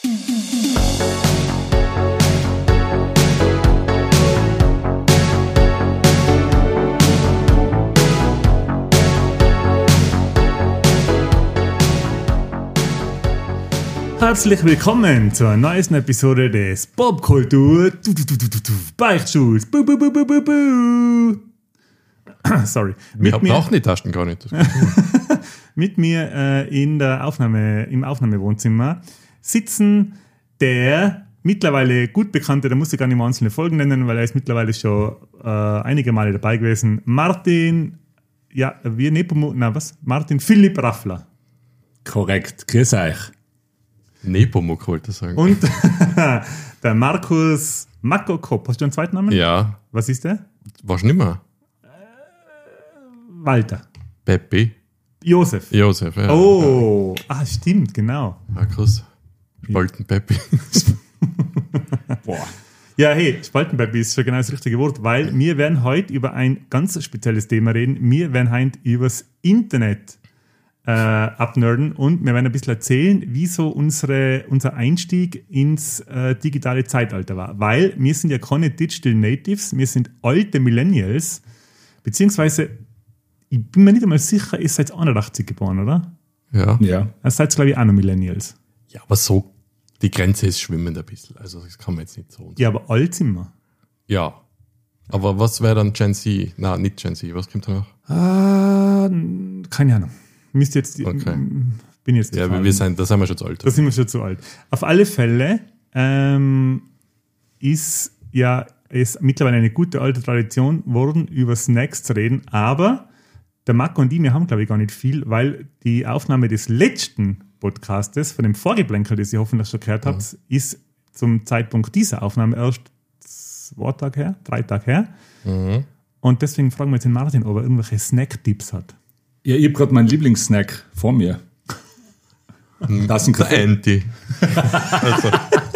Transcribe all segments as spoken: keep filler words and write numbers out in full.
Herzlich willkommen zur neuesten Episode des Popkultur Beichtstuhls. Bu, bu, bu, bu, bu, bu. Sorry. Wir brauchen die Taschen gar nicht. Mit mir äh, in der Aufnahme, im Aufnahmewohnzimmer sitzen der mittlerweile gut bekannte, da muss ich gar nicht mehr einzelne Folgen nennen, weil er ist mittlerweile schon äh, einige Male dabei gewesen. Martin, ja, wir Nepomuk, na was? Martin Philipp Raffler. Korrekt, grüß euch. Nepomuk wollte ich sagen. Und der Markus Makokop. Hast du einen zweiten Namen? Ja. Was ist der? Warst du nicht mehr? Walter. Peppi. Josef. Josef, ja. Oh, ah, stimmt, genau. Markus. Spalten-Peppi. Boah. Ja, hey, Spalten-Peppi ist schon genau das richtige Wort, weil wir werden heute über ein ganz spezielles Thema reden. Wir werden heute über das Internet äh, abnerden und wir werden ein bisschen erzählen, wie so unsere, unser Einstieg ins äh, digitale Zeitalter war. Weil wir sind ja keine Digital Natives, wir sind alte Millennials, beziehungsweise ich bin mir nicht einmal sicher, ihr seid einundachtzig geboren, oder? Ja. Ja. Ihr seid, glaube ich, auch noch Millennials. Ja, aber so, die Grenze ist schwimmend ein bisschen. Also das kann man jetzt nicht so. Ja, aber alt sind wir. Ja. Aber was wäre dann Gen Z? Nein, nicht Gen Z. Was kommt da noch? Ah, keine Ahnung. Müsst jetzt, Okay. bin jetzt Ja, total- wir sind, da sind wir schon zu alt. Da sind wir schon zu alt. Auf alle Fälle ähm, ist ja es mittlerweile eine gute alte Tradition worden, über Snacks zu reden, aber der Marco und ich, wir haben, glaube ich, gar nicht viel, weil die Aufnahme des letzten Podcastes, von dem Vorgeplänkel, das ihr hoffentlich schon gehört habt, Mhm. ist zum Zeitpunkt dieser Aufnahme erst zwei Tage her, drei Tage her. Mhm. Und deswegen fragen wir jetzt den Martin, ob er irgendwelche Snack-Tipps hat. Ja, ich habe gerade meinen Lieblingssnack vor mir. Das ist ein Der Kaffee. Anti. also.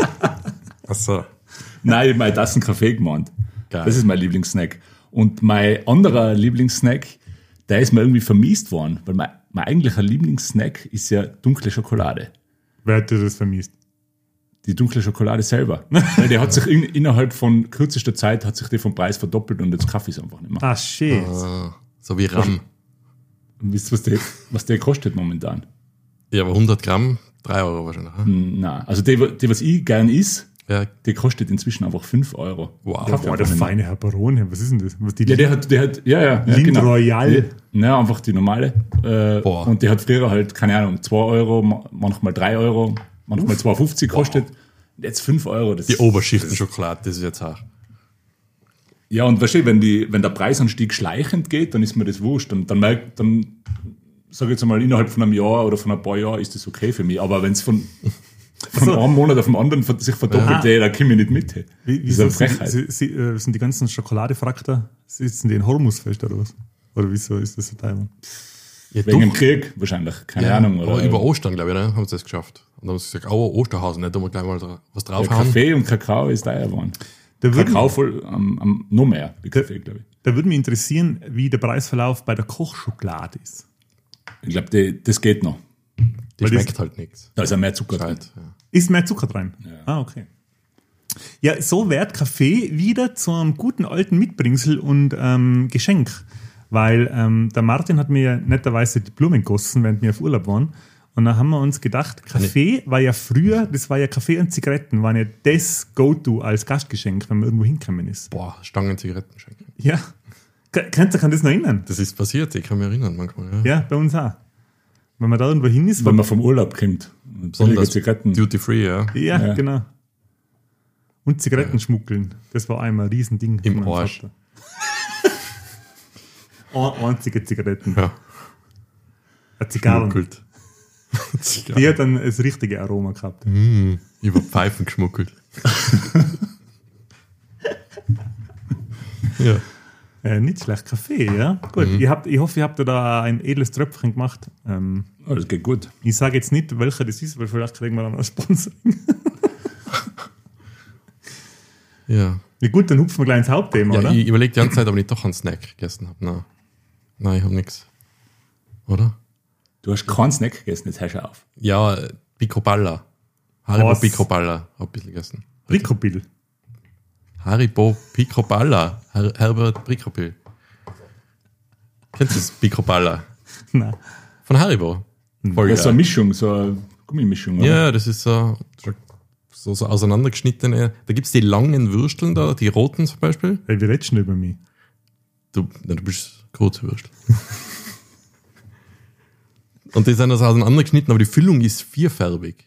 Achso. Nein, ich habe meine Tassen Kaffee gemeint. Geil. Das ist mein Lieblingssnack. Und mein anderer Lieblingssnack, der ist mir irgendwie vermisst worden, weil mein, mein eigentlicher Lieblingssnack ist ja dunkle Schokolade. Wer hat dir das vermisst? Die dunkle Schokolade selber. Weil die hat sich in, innerhalb von kürzester Zeit hat sich die vom Preis verdoppelt und jetzt Kaffee ist einfach nicht mehr. Ah, shit. Ah, so wie Ram. Und wisst ihr, was der, was der kostet momentan? Ja, aber hundert Gramm, drei Euro wahrscheinlich. Hm? Nein, also die, die was ich gern is, Ja, die kostet inzwischen einfach fünf Euro. wow. Boah, der feine Herr Barone, was ist denn das? Was die Ja, der hat, der hat, ja, ja, ja Lind genau. Royal. Die, ja, einfach die normale. Äh, Boah. und die hat früher halt, keine Ahnung, zwei Euro, ma- manchmal drei Euro, manchmal zwei Euro fünfzig kostet. Und jetzt fünf Euro. Das Die Oberschichtenschokolade, das ist jetzt auch. Ja, und weißt du, wenn, die, wenn der Preisanstieg schleichend geht, dann ist mir das wurscht. Und dann merkt, dann, sag ich jetzt mal, innerhalb von einem Jahr oder von ein paar Jahren ist das okay für mich. Aber wenn es von, von So. einem Monat auf den anderen ver- sich verdoppelt, Ah. ey, da komme ich nicht mit. Hey. Wie, Das ist eine wieso sind, Frechheit. die, sie, äh, sind die ganzen Schokoladefrakter, sitzen die in Hormusfest oder was? Oder wieso ist das so Taiwan? Ja, Wegen dem doch. Krieg wahrscheinlich, keine Ja, Ahnung. aber Oder über Ostern, glaube ich, ne, haben sie das geschafft. Und dann haben sie gesagt, oh, Osterhausen, nicht, da muss gleich mal dra- was ja, draufhauen. Kaffee und Kakao ist teuer geworden. Da würde Kakao mich, voll, am am noch mehr, wie Kaffee, glaube ich. da würde mich interessieren, wie der Preisverlauf bei der Kochschokolade ist. Ich glaube, das geht noch. Die Weil schmeckt das- halt nichts. Da ist ja mehr Zucker drin. Gescheit, ja. Ist mehr Zucker drin? Ja. Ah, okay. Ja, so wird Kaffee wieder zu einem guten alten Mitbringsel und ähm, Geschenk. Weil ähm, der Martin hat mir ja netterweise die Blumen gegossen, während wir auf Urlaub waren. Und dann haben wir uns gedacht, Kaffee war ja früher, das war ja Kaffee und Zigaretten, waren ja das Go-To als Gastgeschenk, wenn man irgendwo hingekommen ist. Boah, Stangen Zigaretten schenken. Ja. K- Könnt ihr kann das noch erinnern? Das ist passiert, ich kann mich erinnern manchmal. Ja. Ja, bei uns auch. Wenn man da irgendwo hin ist, Wenn man vom Urlaub kommt. und billige Besonders Zigaretten. Duty Free, ja. ja, Ja. genau. Und Zigaretten schmuggeln, das war einmal ein Riesending. Im von meinem Arsch. Vater. Ein- Einzige Zigaretten. Ja. Eine Zigarren. Schmuggelt. Die hat dann das richtige Aroma gehabt. Mm, über Pfeifen geschmuggelt. ja. Äh, nicht schlecht, Kaffee, ja. Gut, ihr habt, ich hoffe, ihr habt da ein edles Tröpfchen gemacht. Ähm, Oh, das geht gut. ich sage jetzt nicht, welcher das ist, weil vielleicht kriegen wir dann ein Sponsoring. Ja. Ja gut, dann hupfen wir gleich ins Hauptthema, ja oder? ich überlege die ganze Zeit, ob ich doch einen Snack gegessen habe. Nein. Nein, ich habe nichts. Oder? Du hast keinen Snack gegessen, jetzt hör schon auf. Ja, Picoballa Haribo Was? Picoballa, hab ein bisschen gegessen. Ricobil. Haribo Picoballa, Her Herbert Picoball. Kennst du das Picoballa? Nein. Von Haribo. Voll Das ist so geil. eine Mischung, so eine Gummimischung. oder? Ja, das ist so, so, so auseinandergeschnittene. Da gibt's die langen Würsteln da, die roten zum Beispiel. Hey, wir reden schon über mich. Du, na, du bist große Würstel. Und die sind also auseinandergeschnitten, aber die Füllung ist vierfärbig.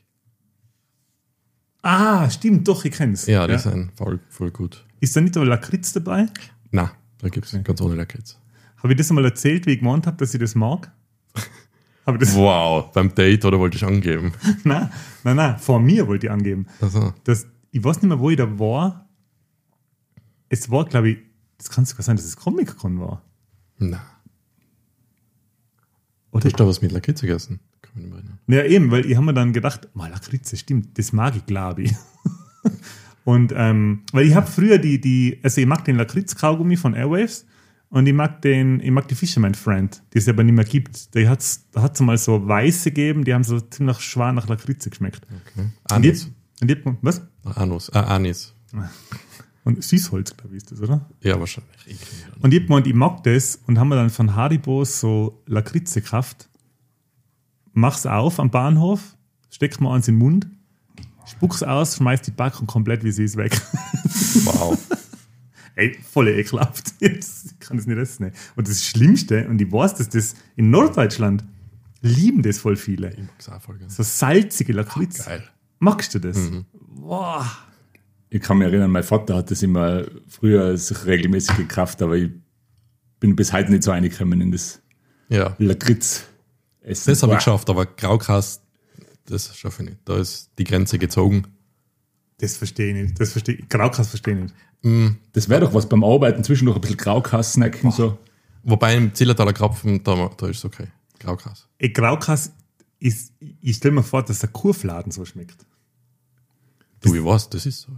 Ah, stimmt, doch, ich kenn's. Ja, die sind voll, voll gut. Ist da nicht aber Lakritz dabei? Na, da gibt's ganz ohne Lakritz. Habe ich das einmal erzählt, wie ich gemeint habe, dass ich das mag? Habe ich das? Wow, beim Date oder wollte ich angeben? Nein, nein, nein, vor mir wollte ich angeben. Also, Das, ich weiß nicht mehr, wo ich da war. Es war, glaube ich, das kann sogar sein, dass es Comic-Con war. na. Oder? Hast du da was mit Lakritz gegessen? Kann mich nicht mehr erinnern. Ja, eben, weil ich habe mir dann gedacht, mal Lakritze, stimmt, das mag ich, glaube ich. Und, ähm, weil ich habe früher die, die, also ich mag den Lakritz-Kaugummi von Airwaves und ich mag den, ich mag die Fisherman Friend, die es aber nicht mehr gibt. Da hat es da hat's mal so weiße gegeben, die haben so ziemlich schwer nach Lakritze geschmeckt. Okay. Und Anis. jetzt, und jetzt, was? Anus. Äh, Anis. Und Süßholz, glaube ich, ist das, oder? Ja, wahrscheinlich. Ich Und ich hab gemeint, ich mag das und haben wir dann von Haribo so Lakritze gekauft. Mach's auf am Bahnhof, steck's mir eins in den Mund, spuck's aus, schmeiß die Packung komplett, wie sie ist, weg. Wow. Ey, voll ekelhaft. Jetzt, ich kann das nicht essen. Und das Schlimmste, und ich weiß, dass das in Norddeutschland lieben das voll viele. Ich mag's auch voll gerne. So salzige Lakritz. Geil. Magst du das? Boah. Ich kann mich erinnern, mein Vater hat das immer früher sich regelmäßig gekauft, aber ich bin bis heute nicht so reingekommen in das Ja. Lakritz. Das habe ich geschafft, aber Graukas, das schaffe ich nicht. Da ist die Grenze gezogen. Das verstehe ich nicht. Das verstehe ich. Graukas verstehe ich nicht. Das wäre doch was beim Arbeiten zwischendurch ein bisschen Graukas snacken. So. Wobei im Zillertaler Krapfen, da, da ist es okay. Graukas. Ey, Graukas ist, ich stelle mir vor, dass der Kurfladen so schmeckt. Du, ich weiß, das ist so.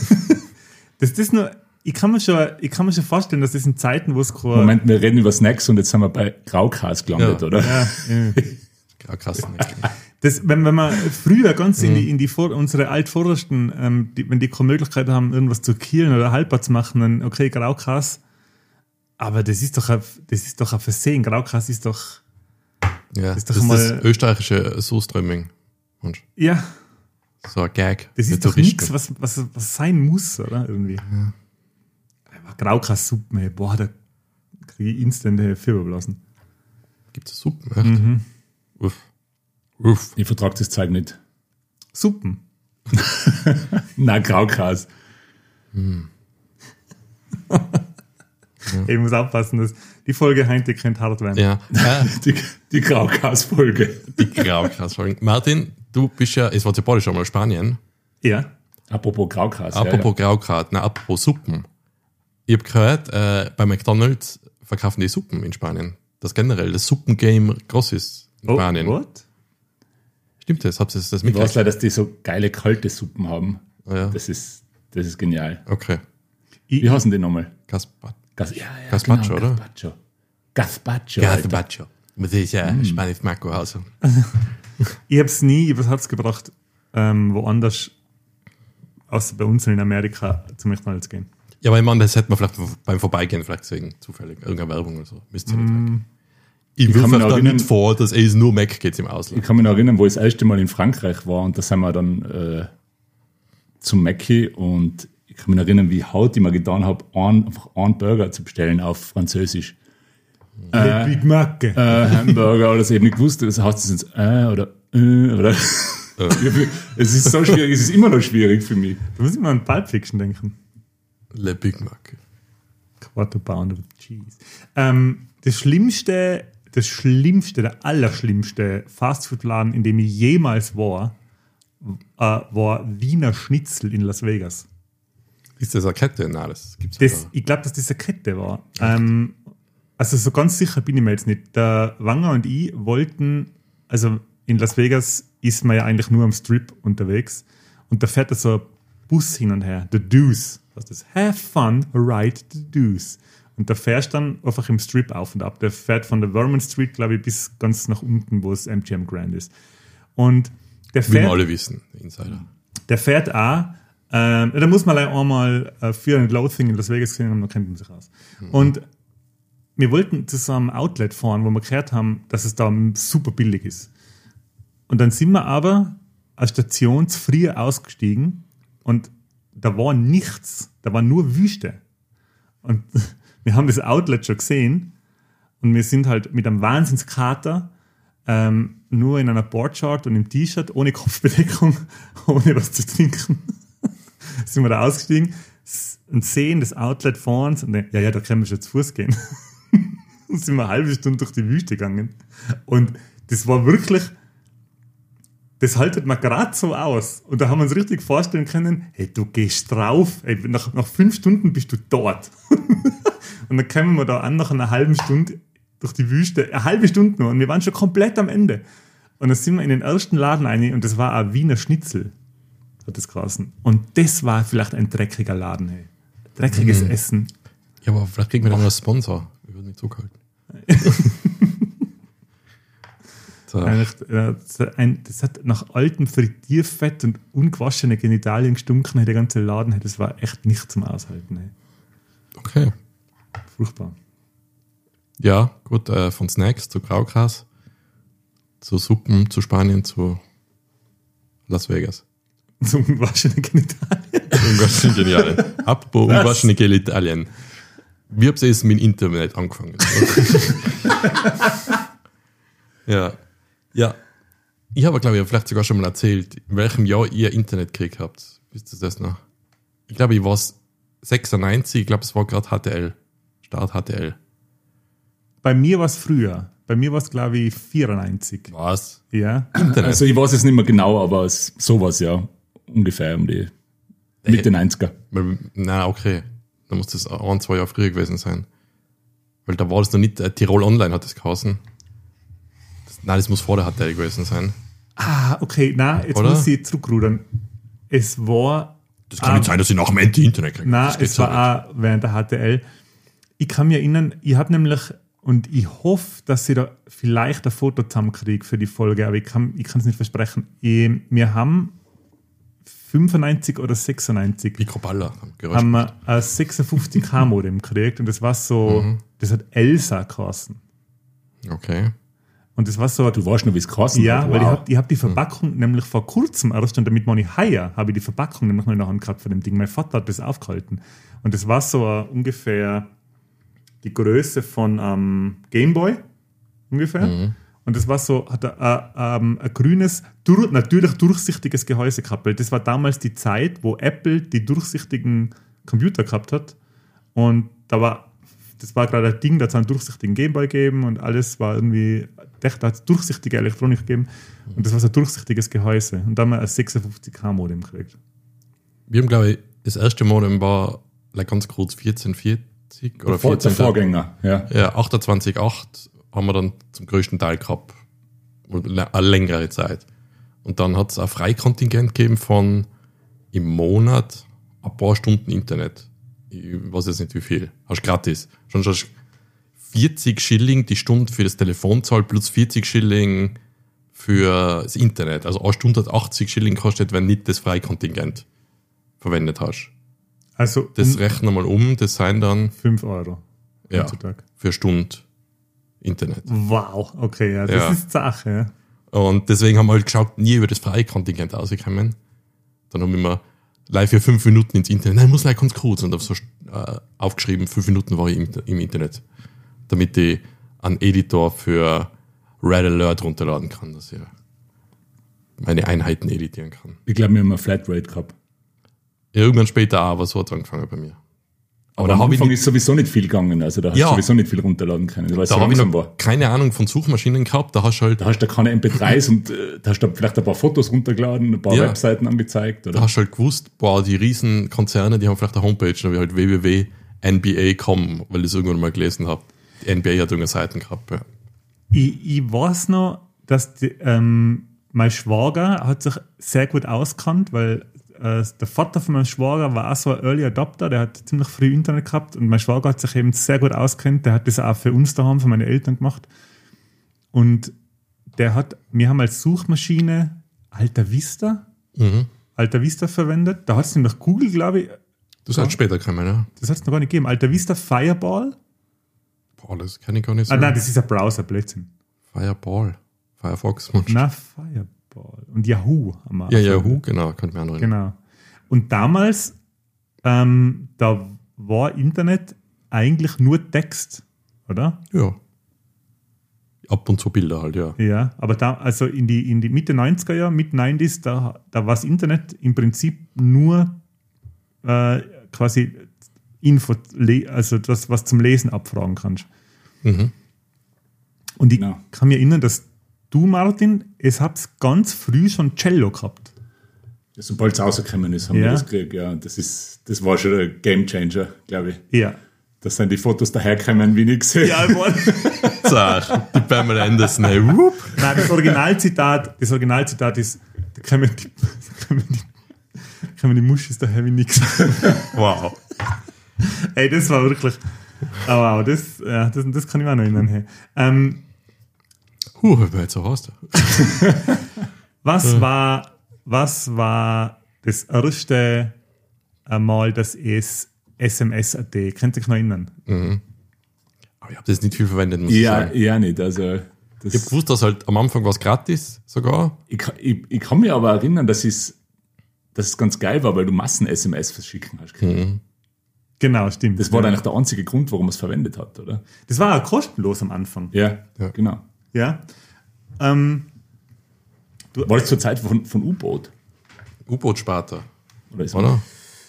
Das das nur, ich kann mir schon, ich kann mir schon vorstellen, dass das in Zeiten, wo es kein- Moment, wir reden über Snacks und jetzt sind wir bei Graukas gelandet, Ja. oder? Ja, ja. Graukas nicht. Das, wenn, wenn man früher ganz in die, in die Vor, unsere Altvordersten, ähm, die, wenn die keine Möglichkeit haben, irgendwas zu killen oder haltbar zu machen, dann okay, Graukas. Aber das ist doch ein, das ist doch ein Versehen. Graukas ist doch, Ja, ist das doch ist mal- das österreichische Soßströmming. Und ja, so ein Gag. das mit ist doch Touristen. nichts, was, was, was sein muss, oder? Irgendwie. Aber Graukas-Suppe, ey, boah, da kriege ich instant Fieberblasen. Gibt es Suppen, echt? Mhm. Uff. Uff. Ich vertrage das Zeug nicht. Suppen. Na, Graukas. Ich muss aufpassen, dass die Folge heute könnte hart werden. Ja. Äh, Die, die Graukas-Folge. die Graukas-Folgen. Martin, du bist ja, es war ja bald schon mal Spanien. Ja. Apropos Graukas. Apropos Graukat, na, apropos Suppen. Ich habe gehört, äh, bei McDonalds verkaufen die Suppen in Spanien. Das generell, das Suppengame groß ist in Oh, Spanien. what? Stimmt das? Habt ihr das Ich weiß mitgekriegt? leider, dass die so geile kalte Suppen haben. Ja. Das ist, das ist genial. Okay. Ich, Wie heißen die nochmal? Gaspa Gas, ja, ja, Gazpacho, oder? Gazpacho. Gazpacho. Alter. Gazpacho. Das ist ja Mm. Spanisch Marco also. ich habe es nie übers Herz gebracht, ähm, woanders, außer bei uns in Amerika, zu McDonalds gehen. Ja, aber ich meine, das hätte man vielleicht beim Vorbeigehen vielleicht deswegen zufällig. Irgendeine Werbung oder so. Müsst ihr nicht mm. Ich will kann mich vielleicht da erinnern- nicht vor, dass es nur Mac geht im Ich Ausland. kann mich noch erinnern, wo ich das erste Mal in Frankreich war und da sind wir dann äh, zum Mackie und ich kann mich noch erinnern, wie haut ich mir getan habe, einen, einfach einen Burger zu bestellen auf Französisch. Äh, Big Mac. Äh, Hamburger oder so, ich habe nicht gewusst, das heißt es jetzt äh oder äh oder. Es ist so schwierig, es ist immer noch schwierig für mich. Da muss ich mal an Pulp Fiction denken. Le Big Mac. Quarter Pounder with Cheese. Ähm, das Schlimmste, das Schlimmste, der Allerschlimmste Fastfood-Laden, in dem ich jemals war, äh, war Wiener Schnitzel in Las Vegas. Ist das eine Kette? Nein, das gibt's Das, ja. ich glaube, dass das eine Kette war. Ähm, also so ganz sicher bin ich mir jetzt nicht. Der Wanger und ich wollten, also in Las Vegas ist man ja eigentlich nur am Strip unterwegs und da fährt da so ein Bus hin und her, The Deuce. Das ist Have fun, ride the Deuce. Und da fährst du dann einfach im Strip auf und ab. Der fährt von der Vermont Street, glaube ich, bis ganz nach unten, wo es M G M Grand ist. Und der Wie wir fährt, alle wissen, Insider. der fährt auch, ähm, da muss man einmal äh, Fear and Loathing in Las Vegas gesehen haben, dann kennt man sich aus. Mhm. Und wir wollten zu so einem Outlet fahren, wo wir gehört haben, dass es da super billig ist. Und dann sind wir aber als Station zu früh ausgestiegen und da war nichts, da war nur Wüste. Und wir haben das Outlet schon gesehen und wir sind halt mit einem Wahnsinnskater ähm, nur in einer Boardshort und im T-Shirt, ohne Kopfbedeckung, ohne was zu trinken, sind wir da ausgestiegen und sehen das Outlet vor uns und denken, ja, ja, da können wir schon zu Fuß gehen. Und sind wir eine halbe Stunde durch die Wüste gegangen. Und das war wirklich, das haltet man gerade so aus. Und da haben wir uns richtig vorstellen können, hey, du gehst drauf, hey, nach, nach fünf Stunden bist du dort. Und dann kommen wir da an, nach einer halben Stunde durch die Wüste, eine halbe Stunde nur, und wir waren schon komplett am Ende. Und dann sind wir in den ersten Laden rein, und das war ein Wiener Schnitzel, hat das geheißen. Und das war vielleicht ein dreckiger Laden, hey. Dreckiges mhm. Essen. Ja, aber vielleicht kriegen wir dann mal einen Sponsor. Wir würden nicht zurückhalten. So. Das hat nach altem Frittierfett und ungewaschene Genitalien gestunken, der ganze Laden. Das war echt nicht zum Aushalten. Ey. Okay. Furchtbar. Ja, gut, äh, von Snacks zu Graugras, zu Suppen, zu Spanien, zu Las Vegas. Zu ungewaschene Genitalien. Ungewaschene Genitalien. Apropos ungewaschene Genitalien. Wie habt ihr es mit dem Internet angefangen? ja. Ja. Ich habe, glaube ich, vielleicht sogar schon mal erzählt, in welchem Jahr ihr Internet gekriegt habt. Wisst ihr das noch? Ich glaube, ich war sechsundneunzig, ich glaube, es war gerade H T L. Start H T L. Bei mir war es früher. Bei mir war es, glaube ich, vierundneunzig. Was? Ja. Internet. Also ich weiß es nicht mehr genau, aber es, sowas, ja. Ungefähr um die Mitte neunziger. Nein, okay. Da muss das ein, zwei Jahre früher gewesen sein. Weil da war das noch nicht, äh, Tirol Online hat das geheißen. Das, nein, das muss vor der H T L gewesen sein. Ah, okay, nein, jetzt Oder? muss ich zurückrudern. Es war... Das kann ähm, nicht sein, dass ich nach dem Anti-Internet kriege. Nein, es war auch während der H T L. Ich kann mich erinnern, ich habe nämlich, und ich hoffe, dass ich da vielleicht ein Foto zusammenkriege für die Folge, aber ich kann ich kann es nicht versprechen. Ich, wir haben fünfundneunzig oder sechsundneunzig Mikroballa. haben wir ein sechsundfünfzig K Modem gekriegt und das war so, mhm. das hat Elsa geheißen. Okay. Und das war so... Du weißt noch, wie es geheißen ja, hat? Ja, weil wow. ich habe ich hab die Verpackung mhm. nämlich vor kurzem erst, und damit man nicht heuer, habe ich die Verpackung nämlich noch in der Hand gehabt von dem Ding. Mein Vater hat das aufgehalten. Und das war so uh, ungefähr die Größe von einem um, Gameboy, ungefähr. Mhm. Und das war so, hat ein, ein grünes, durch, natürlich durchsichtiges Gehäuse gehabt. Weil das war damals die Zeit, wo Apple die durchsichtigen Computer gehabt hat. Und da war, das war gerade ein Ding, da hat es einen durchsichtigen Gameboy gegeben und alles war irgendwie, da hat es durchsichtige Elektronik gegeben. Und das war so ein durchsichtiges Gehäuse. Und da haben wir ein sechsundfünfzig K Modem gekriegt. Wir haben, glaube ich, das erste Modem war like, ganz kurz vierzehnhundertvierzig oder vierzehn. Der Vorgänger, ja. Ja, achtundzwanzig Komma acht haben wir dann zum größten Teil gehabt. Eine längere Zeit. Und dann hat es ein Freikontingent gegeben von im Monat ein paar Stunden Internet. Ich weiß jetzt nicht wie viel. Hast gratis. Schon schon vierzig Schilling die Stunde für das Telefon zahlt plus vierzig Schilling für das Internet. Also eine Stunde hat achtzig Schilling kostet, wenn nicht das Freikontingent verwendet hast. Also das um rechnen wir mal um, das seien dann fünf Euro ja, heutzutage. Für eine Stunde Internet. Wow, okay, ja, das ja. ist die Sache. Ja. Und deswegen haben wir halt geschaut, nie über das Freikontingent ausgekommen. Dann haben wir immer live für fünf Minuten ins Internet. Nein, ich muss gleich ganz kurz. Und habe so äh, aufgeschrieben, fünf Minuten war ich im, im Internet. Damit ich einen Editor für Red Alert runterladen kann, dass ich meine Einheiten editieren kann. Ich glaube, wir haben eine Flatrate gehabt. Ja, irgendwann später auch, aber so hat es angefangen bei mir. Aber, aber am Anfang ist sowieso nicht viel gegangen, also da hast du ja, sowieso nicht viel runterladen können. Da habe ich noch war. keine Ahnung von Suchmaschinen gehabt, da hast du halt... Da hast du keine M P dreis und äh, da hast du vielleicht ein paar Fotos runtergeladen, ein paar ja, Webseiten angezeigt. Oder? Da hast du halt gewusst, boah, die riesen Konzerne, die haben vielleicht eine Homepage, da habe ich halt w w w punkt n b a punkt com, weil ich es irgendwann mal gelesen habe. Die N B A hat irgendeine Seiten gehabt, ja. Ich, ich weiß noch, dass die, ähm, mein Schwager hat sich sehr gut auskannt, weil äh, der Vater von meinem Schwager war auch so ein Early Adopter, der hat ziemlich früh Internet gehabt und mein Schwager hat sich eben sehr gut auskennt, der hat das auch für uns daheim, für meine Eltern gemacht und der hat, wir haben als Suchmaschine Alta Vista. Mhm. Alta Vista verwendet. Da hat es nämlich Google, glaube ich, Das hat später gekommen, ja. das hat es noch gar nicht gegeben. Alta Vista Fireball. Boah, das kann ich gar nicht Ah, sagen. nein, das ist ein Browser, Blödsinn. Fireball. Firefox. Mensch. Na, Fireball. Und Yahoo haben wir. Ja, auch Yahoo, genau, kann ich mich auch noch erinnern. Genau. Und damals, ähm, da war Internet eigentlich nur Text, oder? Ja. Ab und zu Bilder halt, ja. Ja, aber da, also in die, in die Mitte neunziger Jahre, Mitte neunziger, da, da war das Internet im Prinzip nur äh, quasi Info, also das, was zum Lesen abfragen kannst. Mhm. Und ich Genau. kann mich erinnern, dass du, Martin, es habt ganz früh schon Cello gehabt. Sobald es rausgekommen ist, haben Ja. wir das gekriegt. Ja, das, ist, das war schon ein Gamechanger, glaube ich. Ja. Da sind die Fotos dahergekommen, wie ich gesehen. Ja, ich war, Sag, die Pamela Anderson, hey, whoop. nein, das Originalzitat, das Originalzitat ist, da kommen die, da kommen die, da kommen die Muschis daher wie nix. Wow. Ey, das war wirklich, oh wow, das, ja, das, das kann ich mir auch noch erinnern. Hey. Ähm, Huh, wer jetzt so hast du? was war, was war das erste Mal, dass es S M S Punkt A T, könnt ihr euch noch erinnern? Aber ich habe das nicht viel verwendet, muss ich Ja, sagen. ja nicht. Also, das, Ich habe gewusst, dass halt am Anfang was gratis sogar. ich, kann- ich, ich kann mich aber erinnern, dass, es, dass es ganz geil war, weil du Massen-S M S verschicken hast. Mhm. Genau, stimmt. Das war ja. eigentlich der einzige Grund, warum man es verwendet hat, oder? Das war auch kostenlos am Anfang. Ja, Ja. genau. Ja. Ähm, War das zur Zeit von, von U-Boot? U-Boot-Sparta, Oder ist oder?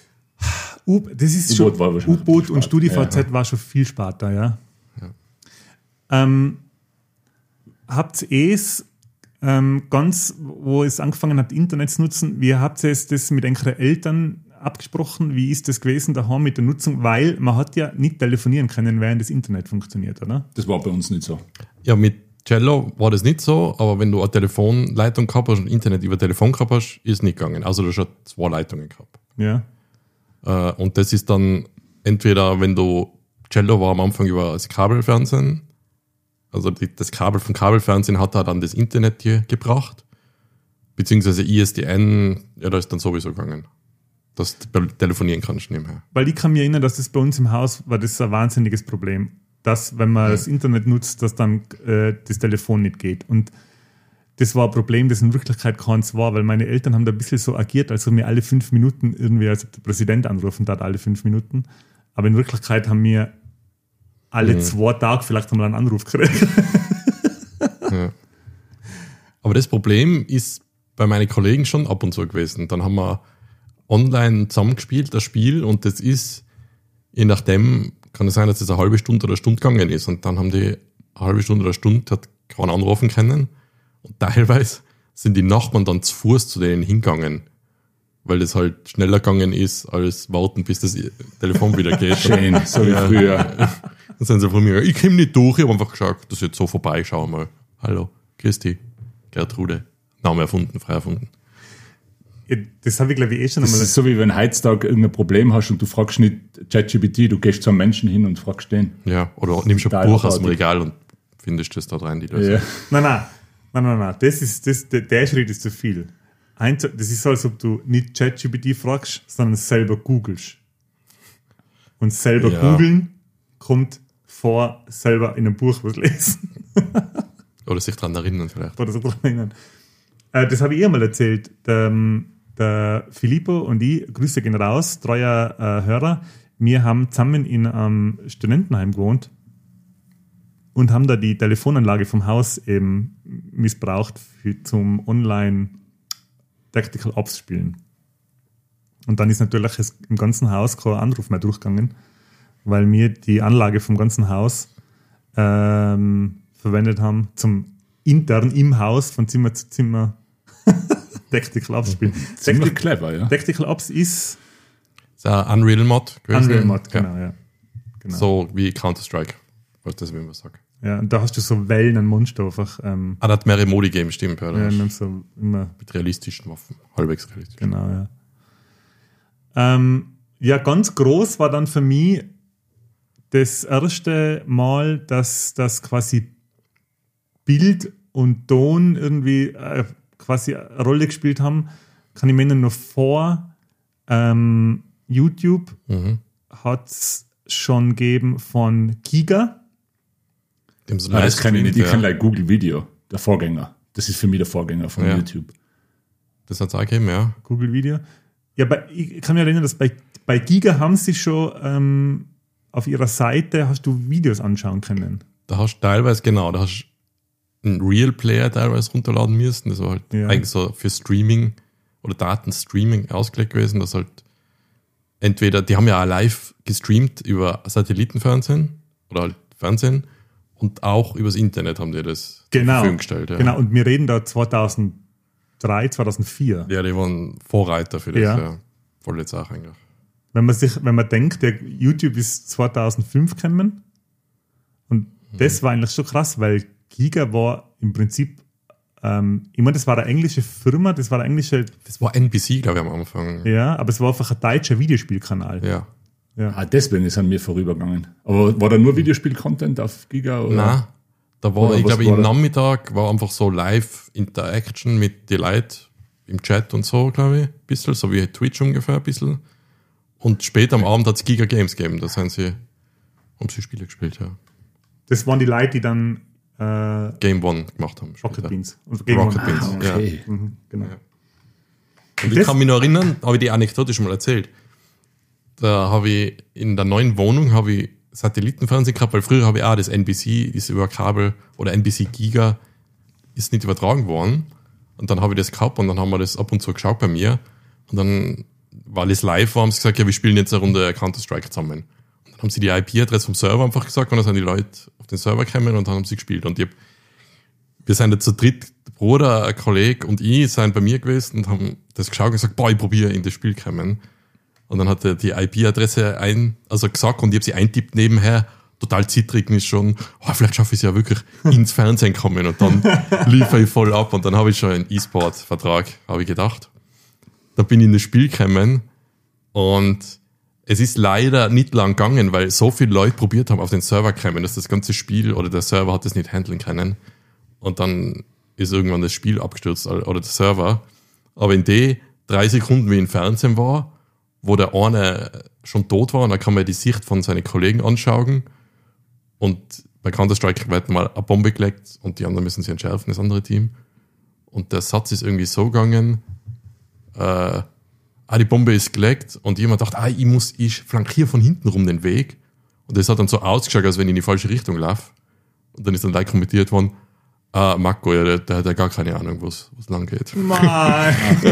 U das ist U-Boot schon, war wahrscheinlich U-Boot und Spart- StudiVZ ja. war schon viel später, ja. Ähm, habt ihr es ähm, ganz, wo es angefangen habt, Internet zu nutzen, wie habt ihr es das mit euren Eltern abgesprochen? Wie ist das gewesen daheim mit der Nutzung? Weil man hat ja nicht telefonieren können, während das Internet funktioniert, oder? Das war bei uns nicht so. Ja, mit Cello war das nicht so, aber wenn du eine Telefonleitung gehabt hast und Internet über Telefon gehabt hast, ist nicht gegangen. Also du hast schon zwei Leitungen gehabt. Ja. Äh, und das ist dann entweder, wenn du, Cello war am Anfang über das Kabelfernsehen, also die, das Kabel vom Kabelfernsehen hat er dann das Internet hier gebracht, beziehungsweise I S D N, ja, da ist dann sowieso gegangen, dass du telefonieren kannst nebenher. Weil ich kann mich erinnern, dass das bei uns im Haus war das ein wahnsinniges Problem, dass wenn man das Internet nutzt, dass dann äh, das Telefon nicht geht. Und das war ein Problem, das in Wirklichkeit keins war, weil meine Eltern haben da ein bisschen so agiert, als ob mir alle fünf Minuten irgendwie, als ob der Präsident anrufen hat, alle fünf Minuten. Aber in Wirklichkeit haben wir alle Mhm. zwei Tage vielleicht einmal einen Anruf gekriegt. Ja. Aber das Problem ist bei meinen Kollegen schon ab und zu gewesen. Dann haben wir online zusammengespielt, das Spiel, und das ist, je nachdem, kann es sein, dass es eine halbe Stunde oder eine Stunde gegangen ist. Und dann haben die eine halbe Stunde oder eine Stunde hat keinen anrufen können. Und teilweise sind die Nachbarn dann zu Fuß zu denen hingegangen, weil das halt schneller gegangen ist, als warten, bis das Telefon wieder geht. Schön, so wie früher. Dann sind sie von mir, ich komme nicht durch, ich habe einfach gesagt, das ist jetzt so vorbei, schau mal. Hallo, Christi, Gertrude. Name erfunden, frei erfunden. Ja, das habe ich, glaube ich, eh schon Das einmal. ist so, wie wenn du heutzutage irgendein Problem hast und du fragst nicht ChatGPT, du gehst zu einem Menschen hin und fragst den. Ja, oder nimmst ein Da Buch aus dem abartig. Regal und findest das da rein, die Lösung. Ja. Nein, nein, nein, nein, nein. Das ist, das, der, der Schritt ist zu viel. Eins, das ist so, als ob du nicht ChatGPT fragst, sondern selber googelst. Und selber Ja. googeln kommt vor, selber in einem Buch was lesen. Oder sich dran erinnern vielleicht. Oder so dran erinnern. Äh, das habe ich eh mal erzählt. Der, der Filippo und ich, Grüße gehen raus, treuer äh, Hörer, wir haben zusammen in einem Studentenheim gewohnt und haben da die Telefonanlage vom Haus eben missbraucht für, zum Online Tactical Ops spielen. Und dann ist natürlich es im ganzen Haus kein Anruf mehr durchgegangen, weil wir die Anlage vom ganzen Haus ähm, verwendet haben zum intern im Haus von Zimmer zu Zimmer Tactical Ops spielen. Ziemlich Tactic- clever, ja. Tactical Ops ist Das ist ein Unreal-Mod gewesen. Unreal Mod, Ja. genau, ja. Genau. So wie Counter-Strike, was das wie man sagt. Ja, und da hast du so Wellen an Monster einfach. Ähm, Ah, da hat mehrere Modi gegeben, stimmt. Ja, ja, das nimm so immer, mit realistischen Waffen, halbwegs realistisch. genau, ja. Ähm, ja, ganz groß war dann für mich das erste Mal, dass das quasi Bild und Ton irgendwie äh, quasi eine Rolle gespielt haben, kann ich mir erinnern, noch vor ähm, YouTube Mhm. hat es schon gegeben von Giga. Dem so Ah, das kann ich nicht. Ich ja. kann like Google Video, der Vorgänger. Das ist für mich der Vorgänger von Ja. YouTube. Das hat es auch gegeben, ja. Google Video. Ja, bei, ich kann mich erinnern, dass bei, bei Giga haben sie schon ähm, auf ihrer Seite hast du Videos anschauen können. Da hast du teilweise, genau, da hast du einen Real Player teilweise runterladen müssen. Das war halt Ja. eigentlich so für Streaming oder Datenstreaming ausgelegt gewesen. Das halt entweder, die haben ja auch live gestreamt über Satellitenfernsehen oder halt Fernsehen und auch übers Internet haben die das zur Genau. Verfügung gestellt. Ja. Genau, und wir reden da zweitausenddrei, zweitausendvier. Ja, die waren Vorreiter für das. Ja. Ja. Voll jetzt auch eigentlich. Wenn man sich, wenn man denkt, der YouTube ist zweitausendfünf gekommen und Mhm. das war eigentlich schon krass, weil Giga war im Prinzip, ähm, ich meine, das war eine englische Firma, das war eine englische, Das war N B C, glaube ich, am Anfang. ja, aber es war einfach ein deutscher Videospielkanal. Ja. Ja. Ah, deswegen ist an mir vorübergegangen. Aber war da nur Videospiel-Content auf Giga? Oder? Nein, da war, Oder ich was glaube, war im da? Nachmittag war einfach so Live-Interaction mit den Leuten im Chat und so, glaube ich, ein bisschen, so wie Twitch ungefähr ein bisschen. Und später am Abend hat es Giga Games gegeben, da sind sie, haben sie Spiele gespielt, ja. Das waren die Leute, die dann äh, Game One gemacht haben. Rocket später. Beans. Und Game Rocket One. Beans, Ah, ja. okay. Mhm, genau. Und ich Das- kann mich noch erinnern, habe ich die Anekdote schon mal erzählt. Da habe ich in der neuen Wohnung habe ich Satellitenfernsehen gehabt, weil früher habe ich auch das N B C, ist über Kabel oder N B C Giga, ist nicht übertragen worden. Und dann habe ich das gehabt und dann haben wir das ab und zu geschaut bei mir. Und dann, weil es live war, haben sie gesagt, ja, wir spielen jetzt eine Runde Counter-Strike zusammen. Und dann haben sie die I P-Adresse vom Server einfach gesagt und dann sind die Leute auf den Server gekommen und dann haben sie gespielt. Und ich hab, wir sind da zu dritt, der Bruder, ein Kollege und ich sind bei mir gewesen und haben das geschaut und gesagt, boah, ich probiere in das Spiel kommen. Und dann hat er die I P-Adresse ein, also gesagt und ich habe sie eintippt nebenher, total zittrig ist schon, oh, vielleicht schaffe ich es ja wirklich ins Fernsehen kommen und dann lief ich voll ab und dann habe ich schon einen E-Sport-Vertrag, habe ich gedacht. Da bin ich in das Spiel gekommen und es ist leider nicht lang gegangen, weil so viele Leute probiert haben, auf den Server kommen, dass das ganze Spiel oder der Server hat das nicht handeln können. Und dann ist irgendwann das Spiel abgestürzt oder der Server. Aber in die drei Sekunden, wie ich im Fernsehen war, wo der eine schon tot war, und dann kann man die Sicht von seinen Kollegen anschauen. Und bei Counter-Strike wird mal eine Bombe gelegt und die anderen müssen sich entschärfen, das andere Team. Und der Satz ist irgendwie so gegangen, äh, ah, die Bombe ist gelegt und jemand dachte, ah, ich muss, ich flankiere von hinten rum den Weg. Und das hat dann so ausgeschaut, als wenn ich in die falsche Richtung laufe. Und dann ist dann gleich kommentiert worden, ah, Marco, ja, der, der hat ja gar keine Ahnung, wo es lang geht. Mann.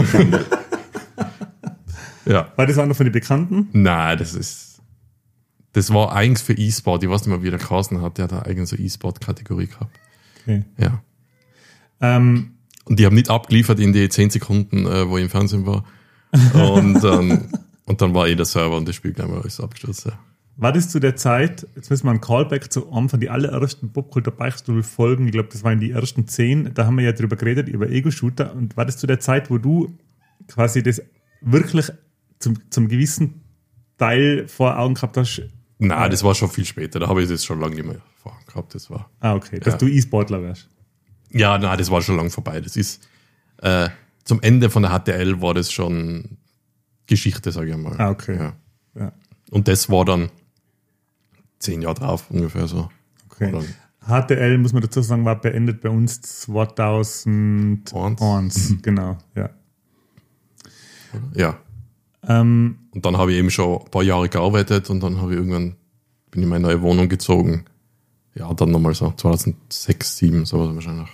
Ja. War das einer von den Bekannten? Nein, das ist, das war eigens für E-Sport. Ich weiß nicht mehr, wie der Carsten hat, der hat eine eigene so E-Sport-Kategorie gehabt. Okay. Ja. Ähm, Und die haben nicht abgeliefert in die zehn Sekunden, äh, wo ich im Fernsehen war. Und, ähm, und dann war eh der Server und das Spiel gleich mal alles abgestürzt. Ja. war das zu der Zeit, jetzt müssen wir einen Callback zu einem von die allerersten Popkultur Beichtstuhl Folgen, ich glaube, das waren die ersten zehn, da haben wir ja drüber geredet, über Ego-Shooter. Und war das zu der Zeit, wo du quasi das wirklich zum, zum gewissen Teil vor Augen gehabt hast? Nein, das war schon viel später. Da habe ich das schon lange nicht mehr vor gehabt. Das war. Ah, okay, dass Ja. du E-Sportler wärst. Ja, nein, das war schon lang vorbei. Das ist äh, zum Ende von der H T L war das schon Geschichte, sage ich mal. Ah, okay. Ja. Ja, Und das war dann zehn Jahre drauf ungefähr so. okay. Oder- H T L, muss man dazu sagen, war beendet bei uns zweitausendeins. Genau, ja. Ja. Ähm, Und dann habe ich eben schon ein paar Jahre gearbeitet und dann habe ich irgendwann, bin ich in meine neue Wohnung gezogen. Ja, dann nochmal so zweitausendsechs, zweitausendsieben, sowas wahrscheinlich.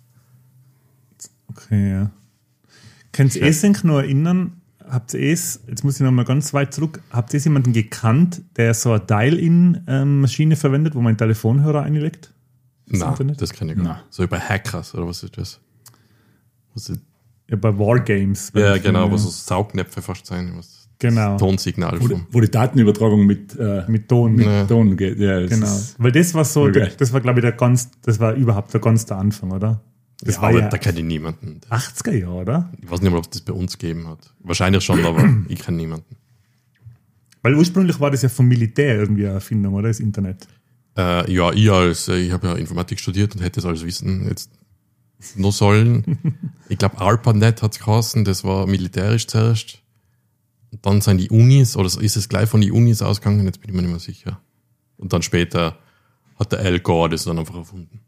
okay, ja. Könnt ihr Ja. euch noch erinnern, habt ihr es, jetzt muss ich noch mal ganz weit zurück, habt ihr jemanden gekannt, der so eine Dial-In-Maschine verwendet, wo man einen Telefonhörer einlegt? Das Nein, Internet? das kenne ich gar Nein. nicht. So über Hackers, oder was ist das? Was ist, Ja, bei Wargames. ja, genau, wo so Saugnäpfe fast sein. Was Genau. Das Tonsignal Wo, vom. wo die Datenübertragung mit, äh, Mit Ton. mit Ja. Ton geht. Ja, das Genau. ist- Weil das war so, Voll der, geil. das war, glaube ich, der ganz, das war überhaupt der ganz der Anfang, oder? Das Ja, war aber ja da kenne ich niemanden. achtziger Jahre, oder? Ich weiß nicht mal, ob es das bei uns gegeben hat. Wahrscheinlich schon, aber ich kenne niemanden. Weil ursprünglich war das ja vom Militär irgendwie eine Erfindung, oder? Das Internet. Äh, ja, ich als, äh, ich habe ja Informatik studiert und hätte das alles wissen. Jetzt noch sollen. Ich glaube, ARPANET hat es geheißen, das war militärisch zuerst. Und dann sind die Unis, oder ist es gleich von den Unis ausgegangen, jetzt bin ich mir nicht mehr sicher. Und dann später hat der Al Gore das dann einfach erfunden.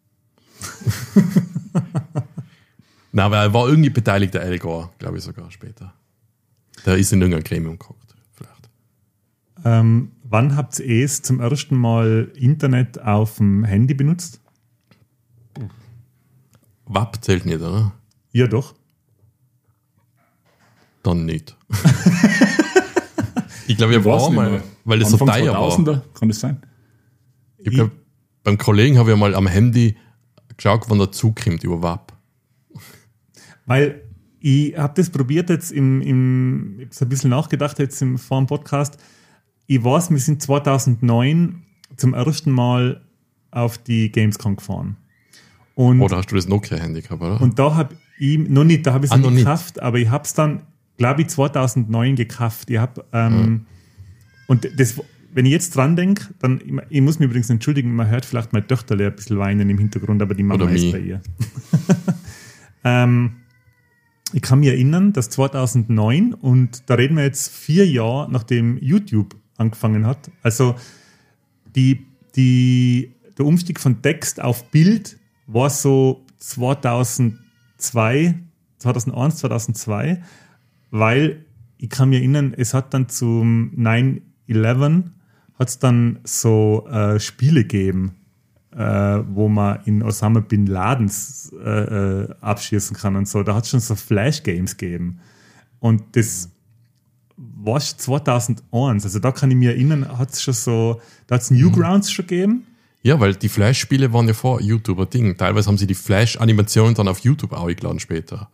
Nein, aber er war irgendwie beteiligt, der Al Gore, glaube ich sogar später. Der ist in irgendeinem Gremium gehockt, vielleicht. Ähm, wann habt ihr es zum ersten Mal Internet auf dem Handy benutzt? W A P zählt nicht, oder? Ja, doch. Dann nicht. Ich glaube, ich War's war nicht mal, mehr. weil das so Anfang teuer war. zweitausender, kann das sein? Ich glaube, beim Kollegen habe ich mal am Handy geschaut, wann der Zug kommt über W A P. Weil ich habe das probiert jetzt im, im ich habe ein bisschen nachgedacht jetzt im, vor dem Podcast. Ich weiß, wir sind zweitausendneun zum ersten Mal auf die Gamescom gefahren. Und, Oder hast du das Nokia-Handy gehabt, oder? und da habe ich, noch nicht, da habe ich es Ah, nicht noch nicht. gekauft, aber ich habe es dann, glaube ich, zweitausendneun gekauft. Ich habe, ähm, und das, wenn ich jetzt dran denke, dann, ich, ich muss mich übrigens entschuldigen, man hört vielleicht meine Töchter ein bisschen weinen im Hintergrund, aber die Mama Oder ist mich. bei ihr. ähm, ich kann mich erinnern, dass zweitausendneun, und da reden wir jetzt vier Jahre, nachdem YouTube angefangen hat, also die, die, der Umstieg von Text auf Bild war so zweitausendzwei, zweitausendeins, zweitausendzwei, weil ich kann mich erinnern, es hat dann zum nine eleven hat es dann so äh, Spiele gegeben, äh, wo man in Osama Bin Ladens äh, äh, abschießen kann und so. Da hat es schon so Flash-Games gegeben. Und das war schon zweitausendeins. Also da kann ich mich erinnern, hat es schon so, da hat es Newgrounds schon gegeben. Ja, weil die Flash-Spiele waren ja vor YouTube ein Ding. Teilweise haben sie die Flash-Animationen dann auf YouTube eingeladen später.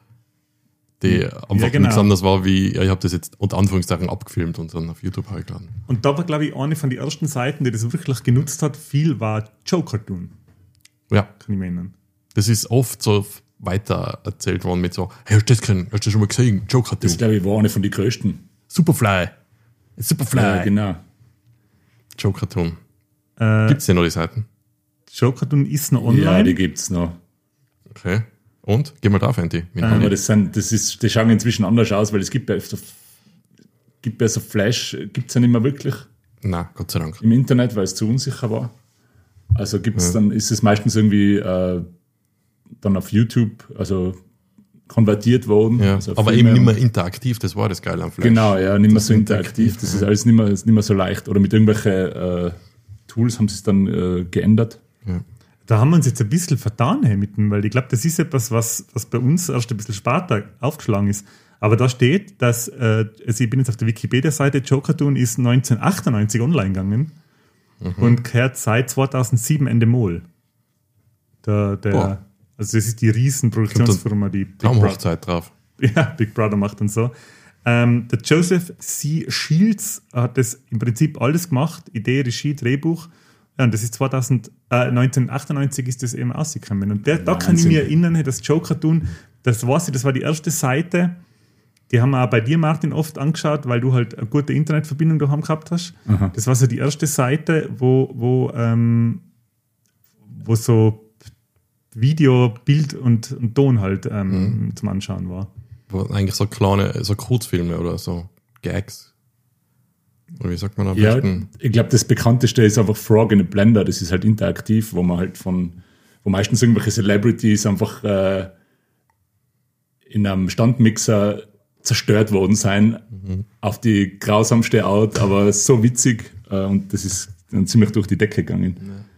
Die einfach genau. nichts anderes war wie, ja, ich habe das jetzt unter Anführungszeichen abgefilmt und dann auf YouTube eingeladen. Und da war, glaube ich, eine von den ersten Seiten, die das wirklich genutzt hat, viel war Joe Cartoon. Ja, Kann ich mich erinnern. das ist oft so weiter erzählt worden mit so, hey, hast du das gesehen? Hast du das schon mal gesehen? Joe Das, Cartoon. glaube ich, war eine von den größten. Superfly. Superfly. Ja, genau. Joe Cartoon. Äh, Gibt's denn noch die Seiten? Joe Cartoon ist noch online. Ja, die gibt es noch. Okay. Und? Geh mal drauf, Andy. Mit Aber Handy. das sind, das ist, die schauen inzwischen anders aus, weil es gibt ja so, gibt ja so Flash, gibt es ja nicht mehr wirklich Nein, Gott sei Dank. im Internet, weil es zu unsicher war. Also gibt's Ja. dann, ist es meistens irgendwie äh, dann auf YouTube, also konvertiert worden. Ja. Also Aber Filme eben nicht und- mehr interaktiv, das war das Geile am Flash. Genau, ja, nicht mehr Das so ist interaktiv. Das ist alles nicht mehr, ist nicht mehr so leicht. Oder mit irgendwelchen äh, Tools haben sie es dann äh, geändert. Da haben wir uns jetzt ein bisschen vertan hey, mit dem, weil ich glaube, das ist etwas, was, was bei uns erst ein bisschen später aufgeschlagen ist. Aber da steht, dass, äh, also ich bin jetzt auf der Wikipedia-Seite, Joe Cartoon ist neunzehnhundertachtundneunzig online gegangen und gehört seit zweitausendsieben Ende Mol. Der, der, Boah. also das ist die Riesenproduktionsfirma, die Big Brother, Traumhochzeit drauf. ja, Big Brother macht und so. Ähm, der Joseph C. Shields hat das im Prinzip alles gemacht, Idee, Regie, Drehbuch. Ja, und das ist zweitausend, äh, neunzehnhundertachtundneunzig ist das eben rausgekommen. Und der, da kann ich Wahnsinn. mir erinnern, hey, das Joe Cartoon, das weiß ich, das war die erste Seite, die haben wir auch bei dir, Martin, oft angeschaut, weil du halt eine gute Internetverbindung daheim gehabt hast. Aha. Das war so die erste Seite, wo, wo, ähm, wo so Video, Bild und, und Ton halt ähm, zum Anschauen war. Wo eigentlich so kleine, so Kurzfilme oder so Gags. Oder wie sagt man am Ja, besten? ich glaube, das bekannteste ist einfach Frog in a Blender. Das ist halt interaktiv, wo man halt von, wo meistens irgendwelche Celebrities einfach äh, in einem Standmixer zerstört worden sein, auf die grausamste Art, aber so witzig äh, und das ist dann ziemlich durch die Decke gegangen.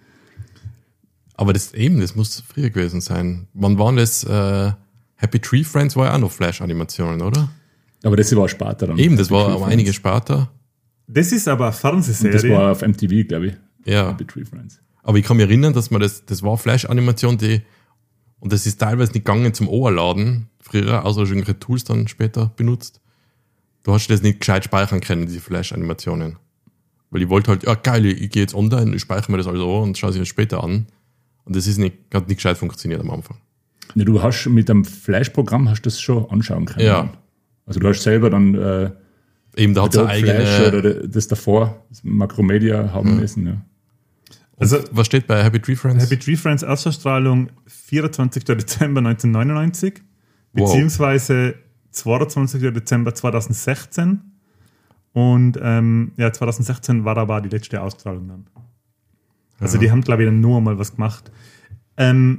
Aber das eben, das muss früher gewesen sein. Wann waren das? Äh, Happy Tree Friends war ja auch noch Flash-Animationen, oder? Aber das war später dann. Eben, das war Happy Tree um einige Friends. später. Das ist aber eine Fernsehserie. Und das war auf M T V, glaube ich. Ja. Happy Tree Friends. Aber ich kann mich erinnern, dass man das, das war Flash-Animation, die, und das ist teilweise nicht gegangen zum Oberladen, früher, außer du irgendwelche Tools dann später benutzt. Du hast das nicht gescheit speichern können, diese Flash-Animationen. Weil ich wollte halt, ja geil, ich, ich gehe jetzt online, ich speichere mir das alles an und schaue sich das später an. Und das ist nicht, hat nicht gescheit funktioniert am Anfang. Ne, du hast mit einem Flash-Programm hast das schon anschauen können. Ja. Also du hast selber dann äh, Eben, da hat es eine Adobe Flash eigene, oder das davor, das Macromedia haben müssen, ja. Also, was steht bei Happy Tree Friends? Happy Tree Friends Erstausstrahlung vierundzwanzigster Dezember neunzehnhundertneunundneunzig, Wow. beziehungsweise zweiundzwanzigster Dezember zweitausendsechzehn. Und ähm, ja, zweitausendsechzehn war aber die letzte Ausstrahlung dann. Also Ja. die haben, glaube ich, dann nur mal was gemacht. Ähm,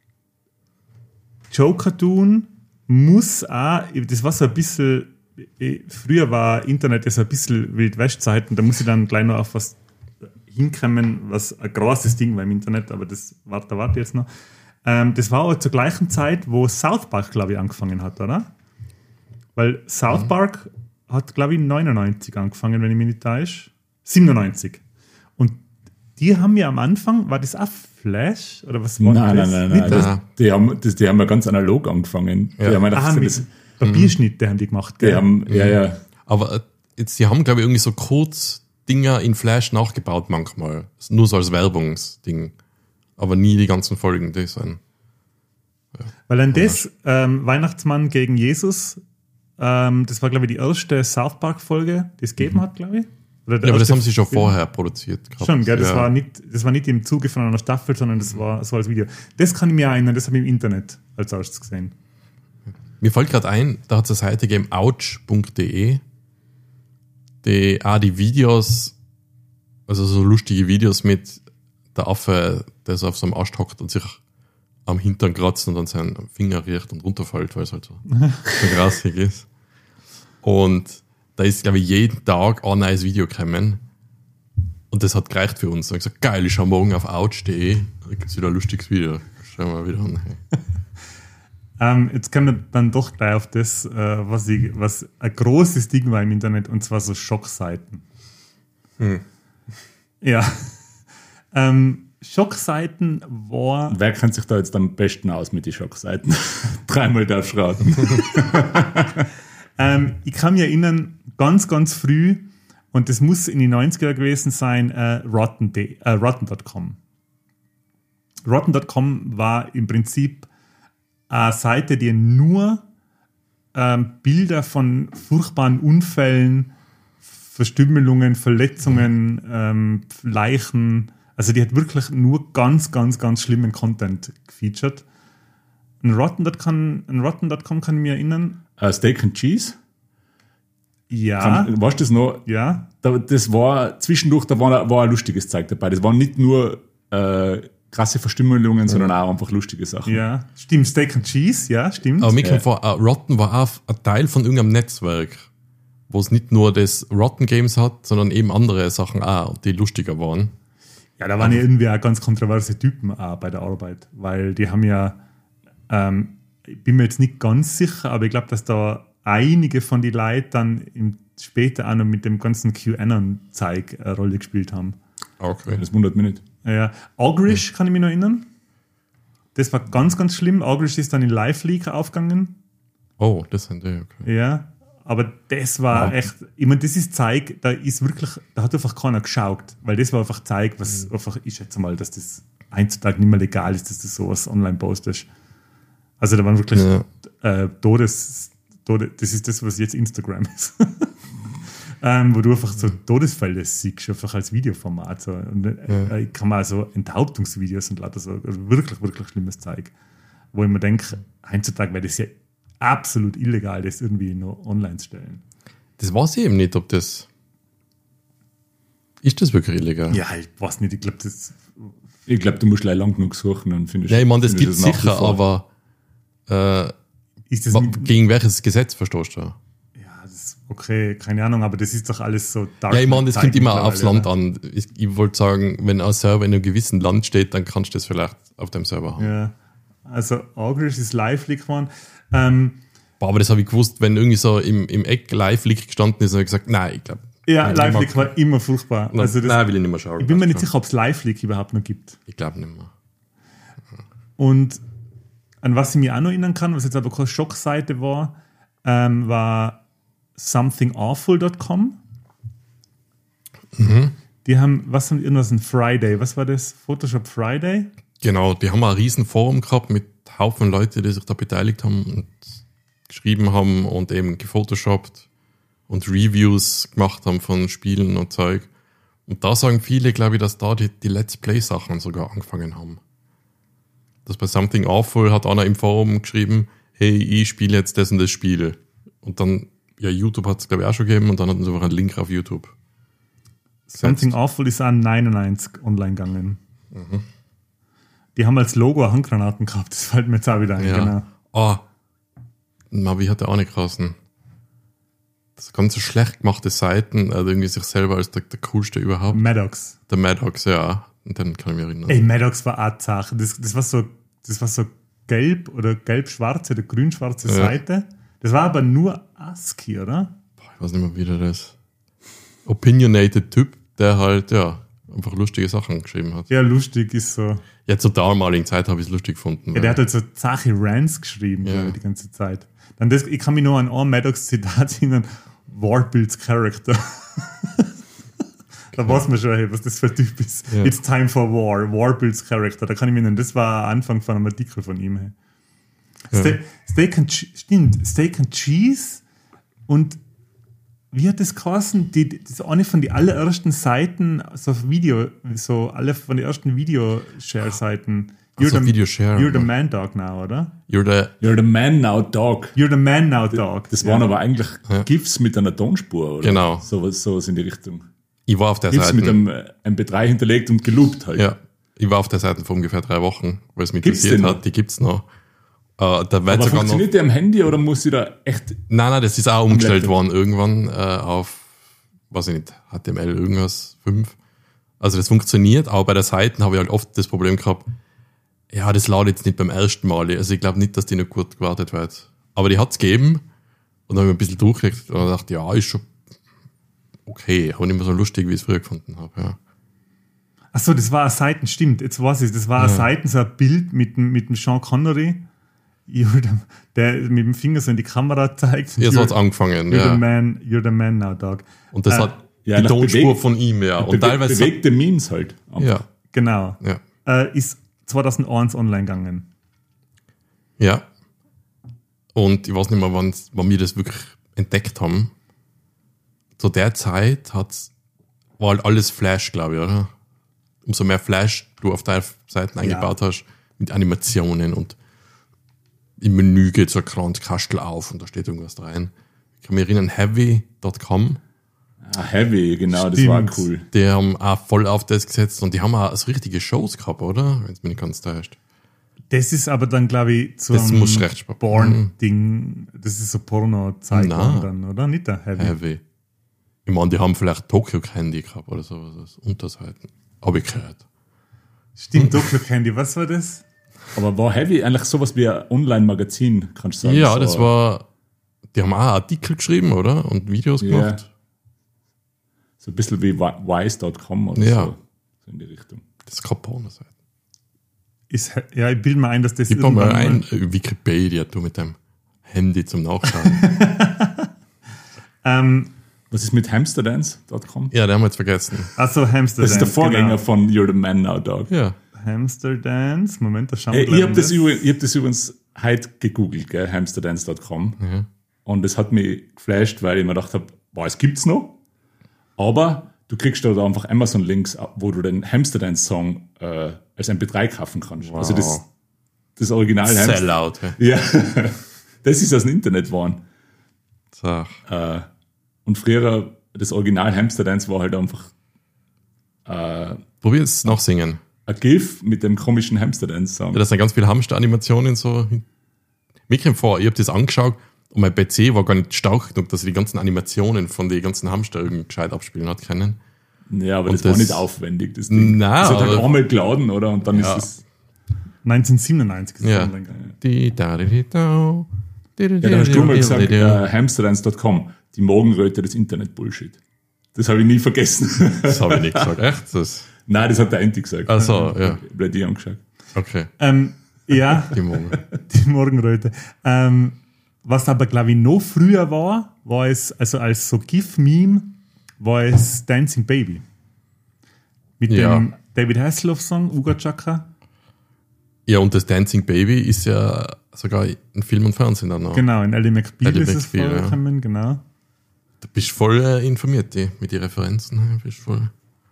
Joe Cartoon muss auch, das war so ein bisschen, früher war Internet ja so ein bisschen Wildwest-Zeiten, da muss ich dann gleich noch auf was hinkommen, was ein großes Ding war im Internet, aber das warte, warte jetzt noch. Ähm, das war auch zur gleichen Zeit, wo South Park, glaube ich, angefangen hat, oder? Weil South Mhm. Park hat, glaube ich, neunundneunzig angefangen, wenn ich mich nicht täusche. siebenundneunzig. Und die haben ja am Anfang, war das auch Flash? Oder was war Nein, das? nein, nein, Nicht nein. das? Das, die, haben, das, die haben ja ganz analog angefangen. Ja. Die haben einfach Ah, so mit das, Papierschnitte haben die gemacht, die gell? haben, ja, ja. Aber äh, jetzt, die haben, glaube ich, irgendwie so Kurzdinger in Flash nachgebaut manchmal. Nur so als Werbungsding. Aber nie die ganzen Folgen, die sind. Weil dann das, ähm, Weihnachtsmann gegen Jesus, ähm, das war, glaube ich, die erste South Park-Folge, die es gegeben hat, glaube ich. Oder der Ja, aber das erste haben sie schon Film. vorher produziert gehabt. Schon, gell? Das, ja. war nicht, das war nicht im Zuge von einer Staffel, sondern das war so als Video. Das kann ich mir erinnern, das habe ich im Internet als erstes gesehen. Mir fällt gerade ein, da hat es eine Seite gegeben, ouch punkt de, die auch die Videos, also so lustige Videos mit der Affe, der so auf so einem Ast hockt und sich am Hintern kratzt und dann seinen Finger riecht und runterfällt, weil es halt so, so grassig ist. Und da ist, glaube ich, jeden Tag ein neues Video gekommen. Und das hat gereicht für uns. Da habe ich gesagt, geil, ich schaue morgen auf ouch punkt de, da gibt es wieder ein lustiges Video. Schauen wir mal wieder an. Ähm, jetzt kommen wir dann doch gleich auf das, äh, was, ich, was ein großes Ding war im Internet, und zwar so Schockseiten. Hm. Ja. ähm, Schockseiten war. Wer kennt sich da jetzt am besten aus mit den Schockseiten? Dreimal darfst du raten. Ähm, ich kann mich erinnern, ganz, ganz früh, und das muss in den neunziger gewesen sein, äh, Rotten de- äh, Rotten Punkt com. Rotten Punkt com war im Prinzip eine Seite, die nur ähm, Bilder von furchtbaren Unfällen, Verstümmelungen, Verletzungen, ähm, Leichen, also die hat wirklich nur ganz, ganz, ganz schlimmen Content gefeatured. Ein Rotten Punkt com, ein Rotten Punkt com kann ich mich erinnern. Uh, Steak and Cheese. Ja, Kann, weißt du das noch? ja. Da, das war zwischendurch, da war, war ein lustiges Zeug dabei. Das waren nicht nur äh, krasse Verstümmelungen, sondern auch einfach lustige Sachen. Ja, stimmt. Steak and Cheese, ja, stimmt. Aber mir Ja. kommt vor, uh, Rotten war auch ein Teil von irgendeinem Netzwerk, wo es nicht nur das Rotten Games hat, sondern eben andere Sachen auch, die lustiger waren. Ja, da waren ja irgendwie auch ganz kontroverse Typen auch bei der Arbeit, weil die haben ja, ähm, ich bin mir jetzt nicht ganz sicher, aber ich glaube, dass da einige von den Leuten dann im, später auch noch mit dem ganzen QAnon-Zeug eine Rolle gespielt haben. Okay. Das wundert mich nicht. Ja, Ogrish kann ich mich noch erinnern. Das war ganz, ganz schlimm. Ogrish ist dann in Live-Leak aufgegangen. Oh, das sind die, okay. Ja, aber das war Ja. echt, ich meine, das ist Zeug, da ist wirklich, da hat einfach keiner geschaut, weil das war einfach Zeug, was einfach, ich schätze mal, dass das heutzutage nicht mehr legal ist, dass du sowas online postest. Also da waren wirklich Ja. äh, Todes, Todes, das ist das, was jetzt Instagram ist. ähm, wo du einfach so Todesfälle siehst, einfach als Videoformat. So. Und äh, Ja. ich kann mal so Enthauptungsvideos und lauter so, also wirklich, wirklich schlimmes Zeug. Wo ich mir denke, heutzutage wäre das ja absolut illegal, das irgendwie noch online zu stellen. Das weiß ich eben nicht, ob das. Ist das wirklich illegal? Ja, ich weiß nicht, ich glaube, das. Ich glaube, du musst leider lang genug suchen und findest. Ja, ich meine, das gibt findest es es nach wie sicher, vor. aber äh, Ist das wa- mit, gegen welches Gesetz verstoßt du? ja, das ist okay, keine Ahnung, aber das ist doch alles so dark. Ja, ich meine, das Zeug kommt immer mittlerweile, aufs Land oder? an. Ich, ich wollte sagen, wenn ein Server in einem gewissen Land steht, dann kannst du das vielleicht auf dem Server haben. Ja, also Ogrish ist Live-Leak geworden. Ähm, Boah, aber das habe ich gewusst, wenn irgendwie so im, im Eck Live-Leak gestanden ist, habe ich gesagt, nein, ich glaube. ja, Nein, Live-Leak ich mag- war immer furchtbar. Nein, Also das, nein, will ich nicht mehr schauen. ich bin mir nicht sicher, ob es Live-Leak überhaupt noch gibt. Ich glaube nicht mehr. Und an was ich mich auch noch erinnern kann, was jetzt aber keine Schockseite war, ähm, war something awful Punkt com. Mhm. Die haben, was haben irgendwas, ein Friday, was war das? Photoshop Friday? Genau, die haben ein riesen Forum gehabt mit Haufen Leute, die sich da beteiligt haben und geschrieben haben und eben gefotoshoppt und Reviews gemacht haben von Spielen und Zeug. Und da sagen viele, glaube ich, dass da die, die Let's Play-Sachen sogar angefangen haben. Dass bei Something Awful hat einer im Forum geschrieben, hey, ich spiele jetzt das und das Spiel. Und dann, ja, YouTube hat es, glaube ich, auch schon gegeben und dann hatten sie einfach einen Link auf YouTube. Something Awful ist an neunundneunzig online gegangen. Mhm. Die haben als Logo Handgranaten gehabt, das fällt mir jetzt auch wieder ein. Ja. Genau. Oh, Mavi hat ja auch nicht gerassen. Das ganze schlecht gemachte Seiten, also irgendwie sich selber als der, der coolste überhaupt. Maddox. Der Maddox, ja. Und dann kann ich mich erinnern. Ey, Maddox war auch Sache. Das, das war so, das war so gelb oder gelb-schwarze oder grün-schwarze Ja. Seite. Das war aber nur ASCII, oder? Boah, ich weiß nicht mehr, wie der das. Opinionated Typ, der halt, ja, einfach lustige Sachen geschrieben hat. Ja, lustig ist so. Ja, zur damaligen Zeit habe ich es lustig gefunden. Ja, der hat halt so Zache Rants geschrieben, Ja. glaube ich, die ganze Zeit. Dann das, ich kann mich noch an ein Maddox-Zitat erinnern, War builds character. Da weiß man schon, hey, was das für ein Typ ist. Ja. It's time for war. War builds character. Da kann ich mich erinnern, das war Anfang von einem Artikel von ihm. Hey. Ja. Ste Steak and Che- stimmt, Steak and Cheese und wie hat das geheißen? Die, das ist eine von den allerersten Seiten, so auf Video, so alle von den ersten Video-Share-Seiten. Ach so, Video-Share, You're the ja. man dog now, oder? You're the, You're the man now, dog. You're the man now, dog. Das waren ja. aber eigentlich Ja. GIFs mit einer Tonspur, oder? Genau. Sowas, sowas in die Richtung. ich war auf der GIFs Seite. mit einem äh, M P drei hinterlegt und geloopt halt. Ja, ich war auf der Seite vor ungefähr drei Wochen, weil es mich Gibt's interessiert den hat. noch? Die gibt's noch. Äh, da wird Aber sogar noch. funktioniert der am Handy oder muss ich da echt... Nein, nein, das ist auch umgestellt Laptop. worden irgendwann äh, auf, weiß ich nicht, H T M L irgendwas fünf. Also das funktioniert, aber bei der Seite habe ich halt oft das Problem gehabt, ja, das ladet jetzt nicht beim ersten Mal. Also ich glaube nicht, dass die noch gut gewartet wird. Aber die hat's gegeben und dann habe ich ein bisschen durchgelegt und dachte, ja, ist schon okay, aber nicht mehr so lustig, wie ich es früher gefunden habe. Ja. Achso, das war eine Seiten, stimmt, jetzt weiß ich, das war eine Ja. Seiten, so ein Bild mit, dem- mit dem Sean Connery, You're the- der mit dem Finger so in die Kamera zeigt. Ja, so You're- hat's angefangen. You're, Ja. the man, you're the man now, dog. Und das Äh, hat ja, die nach Tonspur bewegt- von ihm, ja. Und Bewe teilweise. bewegte Memes halt. Ja, Genau. ja. Äh, ist zweitausendeins online gegangen. Ja. Und ich weiß nicht mehr, wann, wann wir das wirklich entdeckt haben. Zu der Zeit hat's, war halt alles Flash, glaube ich, oder? Umso mehr Flash du auf deine Seiten eingebaut hast, mit Animationen und im Menü geht so ein kleines Kastel auf und da steht irgendwas rein. Ich kann mich erinnern, heavy Punkt com, Ah, Heavy, genau, das Stimmt. war cool. die haben auch voll auf das gesetzt und die haben auch so richtige Shows gehabt, oder? Wenn es mich nicht ganz täuscht. Das ist aber dann, glaube ich, so Das muss recht spannend. Porn-Ding. Das ist so Porno-Zeit Nein. dann, oder? Nicht der Heavy. Heavy. Ich meine, die haben vielleicht Tokyo Candy gehabt oder sowas als Unterseiten. Habe ich gehört. Stimmt, Tokyo Candy, was war das? Aber war Heavy eigentlich sowas wie ein Online-Magazin, kannst du sagen? Ja, so, das war. Die haben auch Artikel geschrieben, oder? Und Videos Ja. gemacht. so ein bisschen wie wise Punkt com oder Ja. so. So in die Richtung. Das ist keine Pornoseite. Ist, ja, ich bilde mir ein, dass das Gib mal mal irgendwann ein äh, Wikipedia, du mit deinem Handy zum Nachschauen. Ähm, Was ist mit hamsterdance Punkt com? Ja, den haben wir jetzt vergessen. achso, Hamster Das ist der Dance, Vorgänger genau. von You're the Man Now, Dog. Ja. Hamster Dance, Moment, da schauen Hey, wir ich habe gleich das, mal. übrigens- ich hab das übrigens heute gegoogelt, gell, hamsterdance Punkt com. Mhm. Und das hat mich geflasht, weil ich mir gedacht habe, boah, es gibt's noch. Aber du kriegst da einfach Amazon-Links, wo du den Hamsterdance-Song äh, als M P drei kaufen kannst. Also das, das Original Hamster. Sellout. Hey. Ja, das ist aus dem Internet geworden. So. Äh, und früher, das Original Hamsterdance war halt einfach äh, Probier es noch singen. ein GIF mit dem komischen Hamsterdance-Song. Ja, das sind ganz viele Hamster-Animationen so. Mir kommt vor, ich habe das angeschaut und mein P C war gar nicht stark genug, dass er die ganzen Animationen von den ganzen Hamster irgendwie gescheit abspielen hat können. Ja, aber Und das, war das- nicht aufwendig, das Ding. Nein, das hat halt aber- einmal geladen, oder? Und dann Ja. ist es. neunzehnhundertsiebenundneunzig ist es Ja. online gegangen. Die, da, die, die, da. Ja, da hast du mal gesagt, äh, hamsterdance Punkt com, die Morgenröte des Internet-Bullshit. Das habe ich nie vergessen. Das habe ich nicht gesagt. Echt? Das, Nein, das hat der Enti gesagt. Ach so, ja. Ich habe bei dir angeschaut. okay. Ähm, ja, Die Morgen. die Morgenröte. Ähm, was aber, glaube ich, noch früher war, war es, also als so GIF-Meme, war es Dancing Baby. Mit Ja. dem David Hasselhoff-Song, Uga Chaka. Ja, und das Dancing Baby ist ja sogar in Film und Fernsehen dann noch. Genau, in Ellie McBeal Ally ist es McBeal, ja. vorgekommen, genau. Du bist voll äh, informiert, die, mit den Referenzen. Bist voll.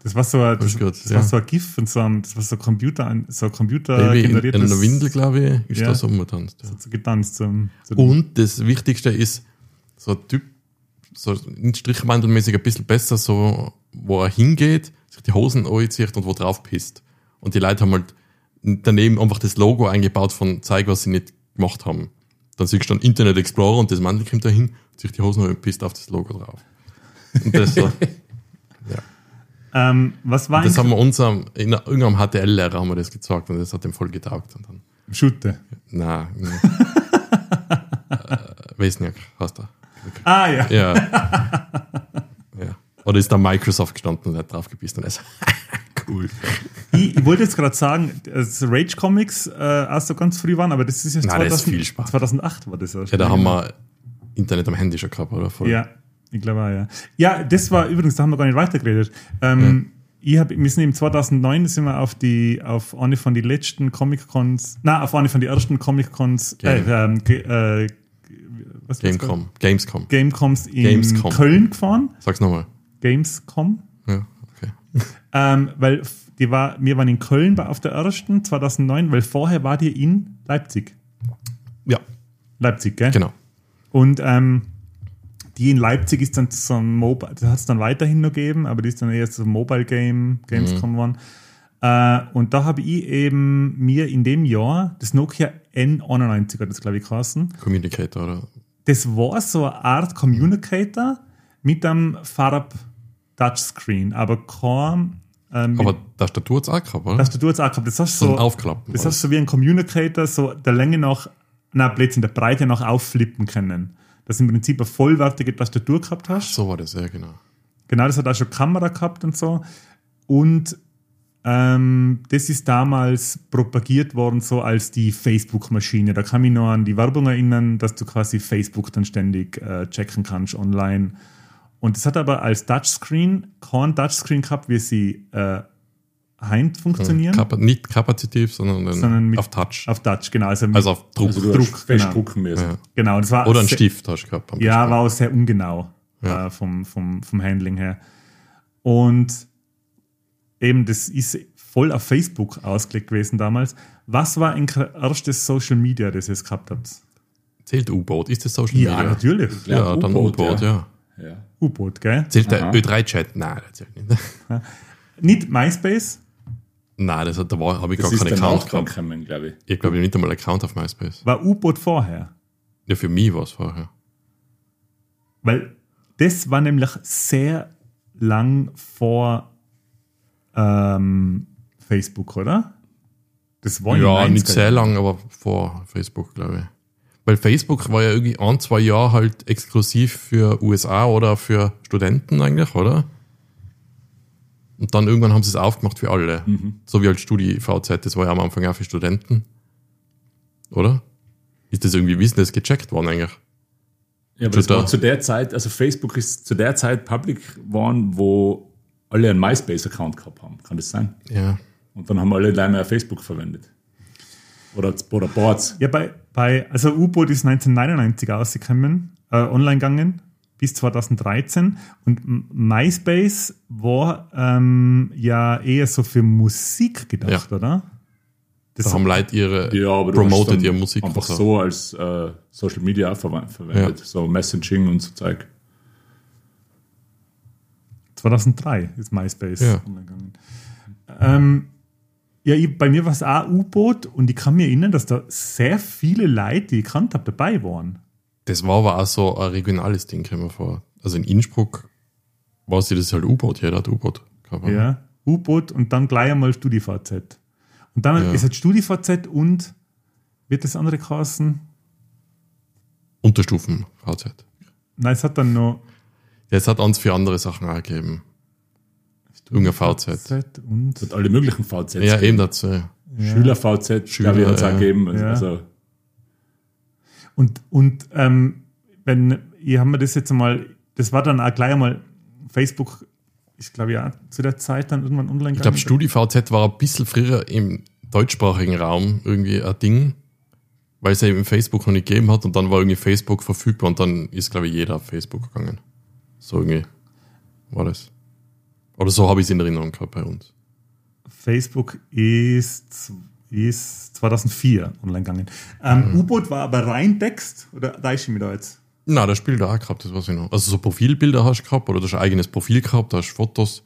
Das war so ein, das, Hab ich gehört, das ja. war so ein GIF von so einem, das war so Computer, so Computer Baby in, generiertes. in einer Windel, glaube ich, ist Ja. da so umgetanzt. Ja. So, so getanzt. So, so Und das Wichtigste ist, so ein Typ, so in Strichwandelmäßig ein bisschen besser, so, wo er hingeht, sich die Hosen anzieht und wo drauf pisst. Und die Leute haben halt daneben einfach das Logo eingebaut von zeig, was sie nicht gemacht haben. Dann siehst du dann Internet Explorer und das Mandel kommt da hin, zieht die Hosen an und pisst auf das Logo drauf. Und das so. ähm, was war Das ein haben wir unserem, in irgendeinem H T L-Lehrer haben wir das gezeigt und das hat dem voll getaugt. Und dann, Schutte? nein, nee. äh, Wesniak heißt er. Ah, ja. Ja. ja. Oder ist da Microsoft gestanden und hat drauf gepisst und er so, cool. Ich, ich wollte jetzt gerade sagen, dass Rage Comics äh, auch so ganz früh waren, aber das ist jetzt Nein, das ist viel Spaß. zweitausendacht war das erst. Ja, da haben wir Internet am Handy schon gehabt, oder? Voll. Ja, ich glaube auch, ja. Ja, das war übrigens, da haben wir gar nicht weitergeredet. Ähm, ich hab, wir sind im zweitausendneun sind wir auf die auf eine von den letzten Comic-Cons, nein, auf eine von den ersten Comic-Cons, äh, Game. ähm, ge, äh, was war's Gamescom. Gamescom. gerade? Gamecoms in Gamescom. Köln gefahren. Sag's nochmal. Gamescom. Ja, okay. Ähm, weil f- die war, wir waren in Köln bei- auf der ersten zweitausendneun, weil vorher war die in Leipzig. Ja, Leipzig, gell? genau. Und ähm, die in Leipzig ist dann so ein Mobile, das hat es dann weiterhin noch gegeben, aber die ist dann eher so ein Mobile Game, Gamescom Mhm. geworden. Äh, und da habe ich eben mir in dem Jahr das Nokia N einundneunzig, hat das glaube ich geheißen. Communicator, oder? Das war so eine Art Communicator mit einem Farb-Touchscreen, aber kein äh, mit Aber Tastatur hat's auch gehabt, oder? Tastatur jetzt auch gehabt. Das hast so so, ein Aufklappen. das hast du so wie ein Communicator, so der Länge nach, nein, Blödsinn, der Breite nach aufflippen können. Dass du im Prinzip eine vollwertige Tastatur gehabt hast. So war das, ja, genau. Genau, das hat auch schon Kamera gehabt und so. Und ähm, das ist damals propagiert worden so als die Facebook-Maschine. Da kann mich noch an die Werbung erinnern, dass du quasi Facebook dann ständig äh, checken kannst online. Und das hat aber als Touchscreen kein Touchscreen gehabt, wie sie äh, heint funktionieren. Kapa- nicht kapazitiv, sondern, dann Sondern mit- auf Touch. Auf Touch, genau. Also, mit, also auf Druck. Also du Druck, hast fest genau. drucken müssen. Ja. genau, das war Oder ein sehr- Stift hast du gehabt. am Ja, besten. war auch sehr ungenau Ja. äh, vom, vom, vom Handling her. Und eben, das ist voll auf Facebook ausgelegt gewesen damals. Was war ein erstes Social Media, das ihr gehabt habt? Zählt U-Boot? Ist das Social Ja, Media? natürlich. Ja, Ja, dann U-Boot, U-Boot, ja. Ja. U-Boot, gell? Zählt der Aha. Ö drei Chat? Nein, der zählt nicht. Nicht MySpace? Nein, das hat, da war- habe ich Das gar ist keinen danach Account dann gehabt. gekommen, glaube ich. Ich glaube, ich habe nicht einmal einen Account auf MySpace. War U-Boot vorher? Ja, für mich war es vorher. Weil das war nämlich sehr lang vor ähm, Facebook, oder? Das war in den Ja, nicht neunziger sehr Jahren. lang, aber vor Facebook, glaube ich. Weil Facebook war ja irgendwie ein, zwei Jahre halt exklusiv für U S A oder für Studenten eigentlich, oder? Und dann irgendwann haben sie es aufgemacht für alle. Mhm. So wie halt StudiVZ, das war ja am Anfang auch für Studenten. Oder? Ist das irgendwie wissen, das ist gecheckt worden eigentlich? Ja, aber das Twitter. war zu der Zeit, also Facebook ist zu der Zeit public geworden, wo alle einen MySpace-Account gehabt haben. Kann das sein? Ja. Und dann haben alle gleich mehr Facebook verwendet. Oder, oder Boards. Ja, bei, bei also U-Boot ist neunzehnhundertneunundneunzig ausgekommen, äh, online gegangen, bis zweitausenddreizehn. Und M- MySpace war ähm, ja eher so für Musik gedacht, Ja. oder? Das Da haben Leute ihre Ja, aber du hast promoted dann ihre Musik. einfach und so. so als äh, Social Media auch verwe- verwendet. Ja. So Messaging und so Zeug. zweitausenddrei ist MySpace Ja. online gegangen. Ähm, ja, ich, bei mir war es auch U-Boot und ich kann mir erinnern, dass da sehr viele Leute, die ich kannt habe, dabei waren. Das war aber auch so ein regionales Ding, kommen wir vor. Also in Innsbruck war es das halt U-Boot, jeder hat U-Boot gehabt. Ja, U-Boot und dann gleich einmal StudiVZ. Und dann Ja. ist es StudiVZ und wird das andere heißen? Unterstufen V Z. Nein, es hat dann noch Ja, es hat uns für andere Sachen auch gegeben. Irgendein V Z. Z und Es hat alle möglichen V Zs. Ja, eben dazu. Ja. Schüler-V Z, Schüler, glaube ich, hat es ja. auch gegeben. Also, Ja. also, Und, und ähm, wenn, ich habe mir das jetzt einmal, das war dann auch gleich einmal, Facebook ist, glaube ich, auch zu der Zeit dann irgendwann online Ich glaube, StudiVZ war ein bisschen früher im deutschsprachigen Raum irgendwie ein Ding, weil es ja eben Facebook noch nicht gegeben hat und dann war irgendwie Facebook verfügbar und dann ist, glaube ich, jeder auf Facebook gegangen. So irgendwie war das. Oder so habe ich es in Erinnerung gehabt bei uns. Facebook ist, ist zweitausendvier online gegangen. Ähm, Mhm. U-Boot war aber rein Text, oder da ist ich mir da jetzt? Nein, das Spiel da auch gehabt, das weiß ich noch. Also so Profilbilder hast du gehabt, oder du hast ein eigenes Profil gehabt, da hast du Fotos.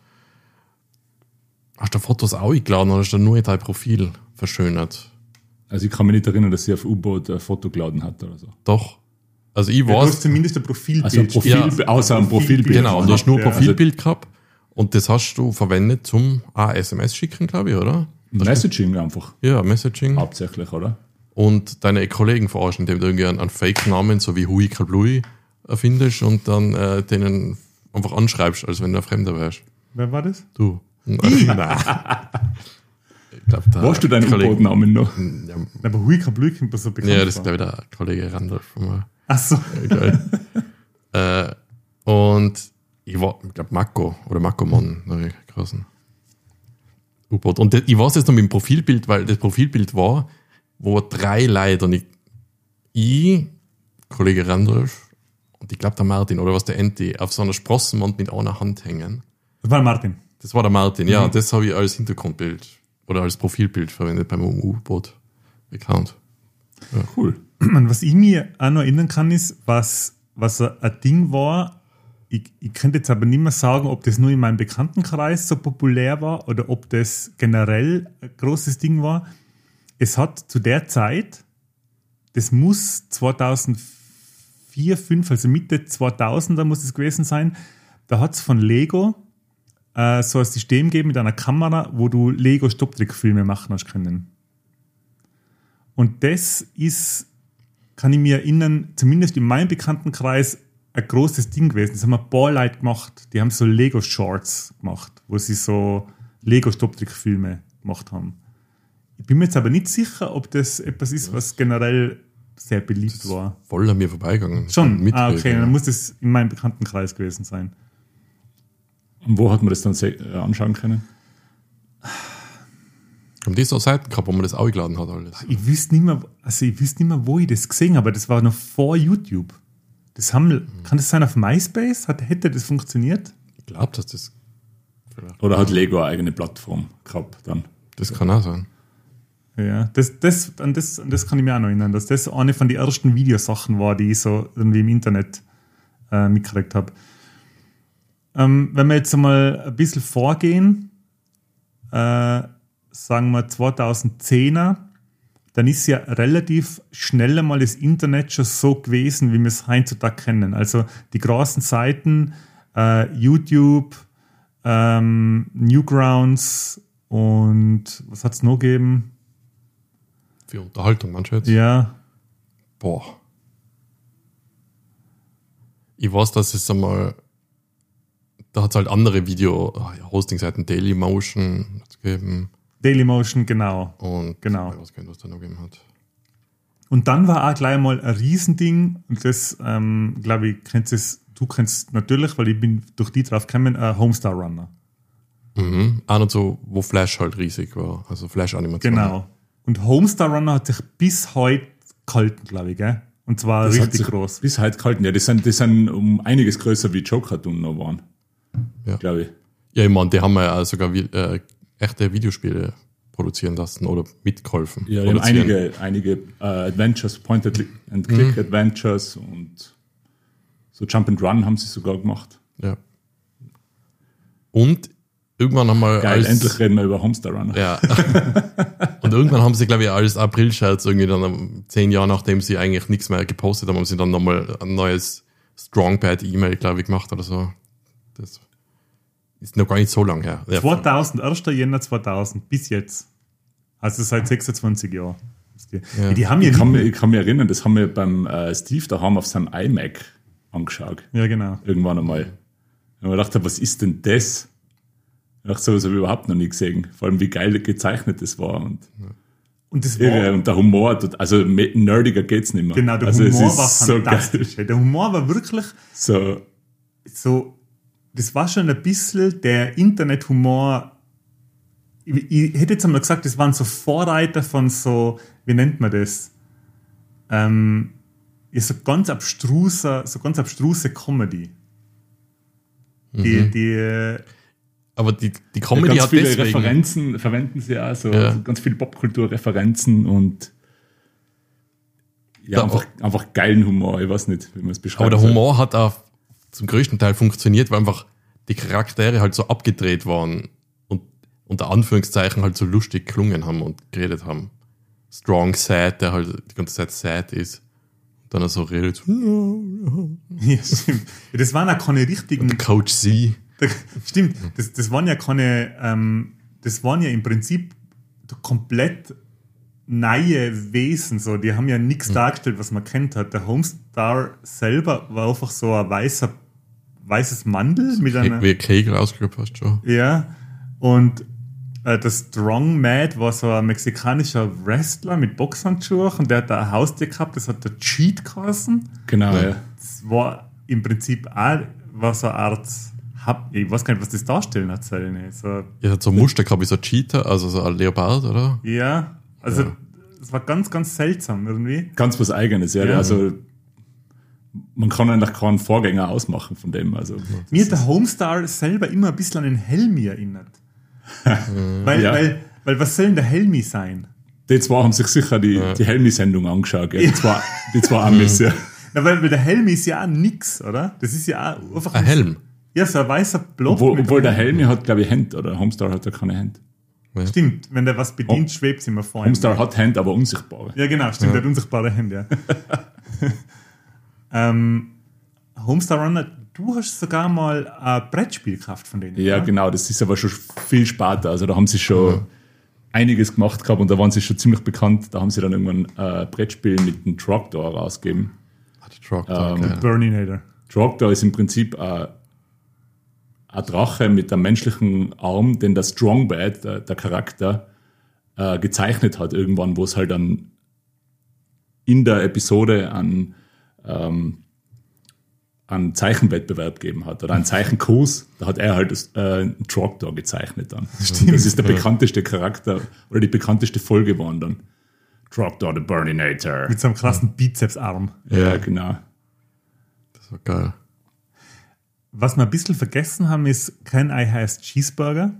Hast du Fotos auch eingeladen oder hast du nur dein Profil verschönert? Also ich kann mich nicht erinnern, dass sie auf U-Boot ein Foto geladen hat oder so. Doch. Also ich Ja, du weiß, hast zumindest ein Profilbild. Also ein Profil, Ja. außer ein Profilbild. genau, du hast nur ein Ja. Profilbild gehabt und das hast du verwendet zum ah, S M S schicken, glaube ich, oder? Messaging einfach. Ja, Messaging. Hauptsächlich, oder? Und deine Kollegen verarschen, indem du irgendwie einen, einen Fake-Namen, so wie Hui Kalblui, erfindest und dann äh, denen einfach anschreibst, als wenn du ein Fremder wärst. Wer war das? Du. Nein. Ich glaub, der Warst du deinen Kollege- U-Boot-Namen noch? Ja, Aber Hui Kablük kommt mir so bekannt ja, das ist, vor. glaube ich, der Kollege Randolph von mir. Ach so. Geil. äh, und ich war, ich glaube, Mako oder Makomon, habe ich geheißen. U-Boot. Und das, ich weiß jetzt noch mit dem Profilbild, weil das Profilbild war, wo drei Leute und ich, ich Kollege Randolph und ich glaube der Martin oder was der Enti auf so einer Sprossenwand mit einer Hand hängen. Das war Martin. Das war der Martin, ja. Mhm. Das habe ich als Hintergrundbild oder als Profilbild verwendet beim U-Boot-Account. Cool. Und was ich mir auch noch erinnern kann, ist, was, was ein Ding war, ich, ich könnte jetzt aber nicht mehr sagen, ob das nur in meinem Bekanntenkreis so populär war oder ob das generell ein großes Ding war. Es hat zu der Zeit, das muss zweitausendvier, fünf, also Mitte zweitausender muss es gewesen sein, da hat es von Lego äh, so ein System gegeben mit einer Kamera, wo du Lego-Stopptrickfilme machen hast können. Und das ist, kann ich mir erinnern, zumindest in meinem Bekanntenkreis, ein großes Ding gewesen. Das haben ein paar Leute gemacht. Die haben so Lego-Shorts gemacht, wo sie so Lego-Stopptrickfilme gemacht haben. Ich bin mir jetzt aber nicht sicher, ob das etwas ist, was generell sehr beliebt war. Voll an mir vorbeigegangen. Schon? Mit, Ah, okay, ja. dann muss das in meinem Bekanntenkreis gewesen sein. Und wo hat man das dann se- äh, anschauen können? Haben die so Seiten gehabt, wo man das auch geladen hat alles? Ich wüsste nicht mehr, also ich wüsste nicht mehr, wo ich das gesehen habe, aber das war noch vor YouTube. Das haben, kann das sein auf MySpace? Hat, hätte das funktioniert? Ich glaube, dass das vielleicht, Oder hat Lego eine eigene Plattform gehabt dann? das kann auch sein. Ja, das, das, an, das, an das kann ich mich auch noch erinnern, dass das eine von den ersten Videosachen war, die ich so irgendwie im Internet äh, mitgekriegt habe. Ähm, wenn wir jetzt einmal ein bisschen vorgehen, äh, sagen wir zweitausendzehner, dann ist ja relativ schnell einmal das Internet schon so gewesen, wie wir es heutzutage kennen. Also die großen Seiten, äh, YouTube, ähm, Newgrounds und was hat es noch gegeben? Für Unterhaltung, manche jetzt. Ja, Boah. Ich weiß, dass es einmal, da hat es halt andere Video-Hosting-Seiten, Dailymotion hat's gegeben Dailymotion, genau. und Genau. ich weiß gar nicht, was da noch gegeben hat. Und dann war auch gleich mal ein Riesending, und das, ähm, glaube ich, kennst es, du kennst natürlich, weil ich bin durch die drauf gekommen, äh, Homestar Runner. Mhm. Auch noch so, wo Flash halt riesig war, also Flash-Animation. Genau. Und Homestar Runner hat sich bis heute gehalten, glaube ich, gell? Und zwar Das hat richtig sich groß. Bis heute gehalten. Ja, die sind, die sind um einiges größer wie Joe-Cartoon noch waren. Ja. Glaube ich. Ja, ich meine, die haben ja auch sogar wie, äh, echte Videospiele produzieren lassen oder mitgeholfen. Ja, die haben produzieren. einige, einige äh, Adventures, Point-and-Click-Adventures und so Jump and Run haben sie sogar gemacht. Ja. Und irgendwann haben wir Geil, als, endlich reden wir über Homestar Runner. Ja. Und irgendwann haben sie, glaube ich, als April-Scherz irgendwie dann um zehn Jahre, nachdem sie eigentlich nichts mehr gepostet haben, haben sie dann nochmal ein neues Strongbad-E-Mail, glaube ich, gemacht oder so. Das ist noch gar nicht so lang her. Ja. zweitausend, erster Jänner zweitausend, bis jetzt. Also seit sechsundzwanzig Jahren. Ja. Die haben ja Ich kann, nicht, mich, ich kann mich erinnern, das haben wir beim äh, Steve daheim auf seinem iMac angeschaut. ja, genau. Irgendwann einmal. Und ich dachte, was ist denn das? Ich dachte, sowas habe ich überhaupt noch nie gesehen. Vor allem, wie geil gezeichnet das war. Und, Und das irre. war, und der Humor, tut- also me- nerdiger geht's nicht mehr. genau, der also Humor es ist war so fantastisch. geil. Der Humor war wirklich So, so, das war schon ein bisschen der Internethumor. Ich, ich hätte jetzt einmal gesagt, das waren so Vorreiter von so, wie nennt man das? Ähm, ja, so ganz abstruser, so ganz abstruse Comedy. Die, Mhm. die, Aber die, die Ja, Comedy ganz hat viele deswegen... Referenzen verwenden sie auch, so Ja. so ganz viele Popkultur-Referenzen und ja, Da- einfach, einfach geilen Humor, ich weiß nicht, wie man es beschreibt. Aber der Humor hat auch zum größten Teil funktioniert, weil einfach die Charaktere halt so abgedreht waren und unter Anführungszeichen halt so lustig gelungen haben und geredet haben. Strong Sad, der halt die ganze Zeit sad ist. Und dann er so redet. Ja, stimmt. Ja, das waren ja keine richtigen. Coach C. Stimmt, das, das waren ja keine. Ähm, das waren ja im Prinzip komplett neue Wesen. So. Die haben ja nichts dargestellt, was man kennt hat. Der Homestar selber war einfach so ein weißer, weißes Mandel mit einer. Wie ein Kegel ausgeklappt hast schon. Ja, und äh, der Strong Mad war so ein mexikanischer Wrestler mit Boxhandschuhen und der hat da ein Haustier gehabt, das hat der Cheat geheißen. Genau, Ja. ja. Das war im Prinzip auch war so eine Art, Hab- ich weiß gar nicht, was das darstellen hat sollen. ey. So, Er hat so ein Muster gehabt wie so ein Cheetah, also so ein Leopard, oder? ja, also Ja. es war ganz, ganz seltsam irgendwie. Ganz was Eigenes, ja. Ja. Also man kann eigentlich keinen Vorgänger ausmachen von dem. Also, Mir hat der Homestar selber immer ein bisschen an den Helmi erinnert. weil, Ja. weil, weil was soll denn der Helmi sein? die zwei haben sich sicher die, die Helmi-Sendung angeschaut, ja. Die zwei, die zwei Amis, ja. Na, weil, weil der Helmi ist ja auch nix, oder? Das ist ja auch einfach Ein Helm. Ja, so ein weißer Block. Obwohl, mit obwohl der einem- Helmi hat, glaube ich, Hände, oder Homestar hat ja keine Hände. Stimmt, wenn der was bedient, Oh. schwebt immer vor ihm. Homestar hat Hände, aber unsichtbare. Ja, genau, stimmt, der hat unsichtbare Hände, ja. ähm, Homestar Runner, du hast sogar mal ein Brettspiel gekauft von denen. Ja, oder? genau, das ist aber schon viel später. Also da haben sie schon einiges gemacht gehabt und da waren sie schon ziemlich bekannt. Da haben sie dann irgendwann ein Brettspiel mit einem Trogdor rausgegeben. Hat die Truck da, Ähm, geil. Burninator. Trogdor ist im Prinzip ein, ein Drache mit einem menschlichen Arm, den der Strongbad, der, der Charakter, äh, gezeichnet hat irgendwann, wo es halt dann in der Episode an ähm, einen Zeichenwettbewerb gegeben hat oder einen Zeichenkurs, da hat er halt das, äh, einen Trogdor gezeichnet dann. Stimmt. Das ist der bekannteste Charakter oder die bekannteste Folge geworden dann. Trogdor the Burninator. Mit so einem krassen Bizepsarm. Ja, genau. Das war geil. Was wir ein bisschen vergessen haben, ist Can I Has Cheeseburger?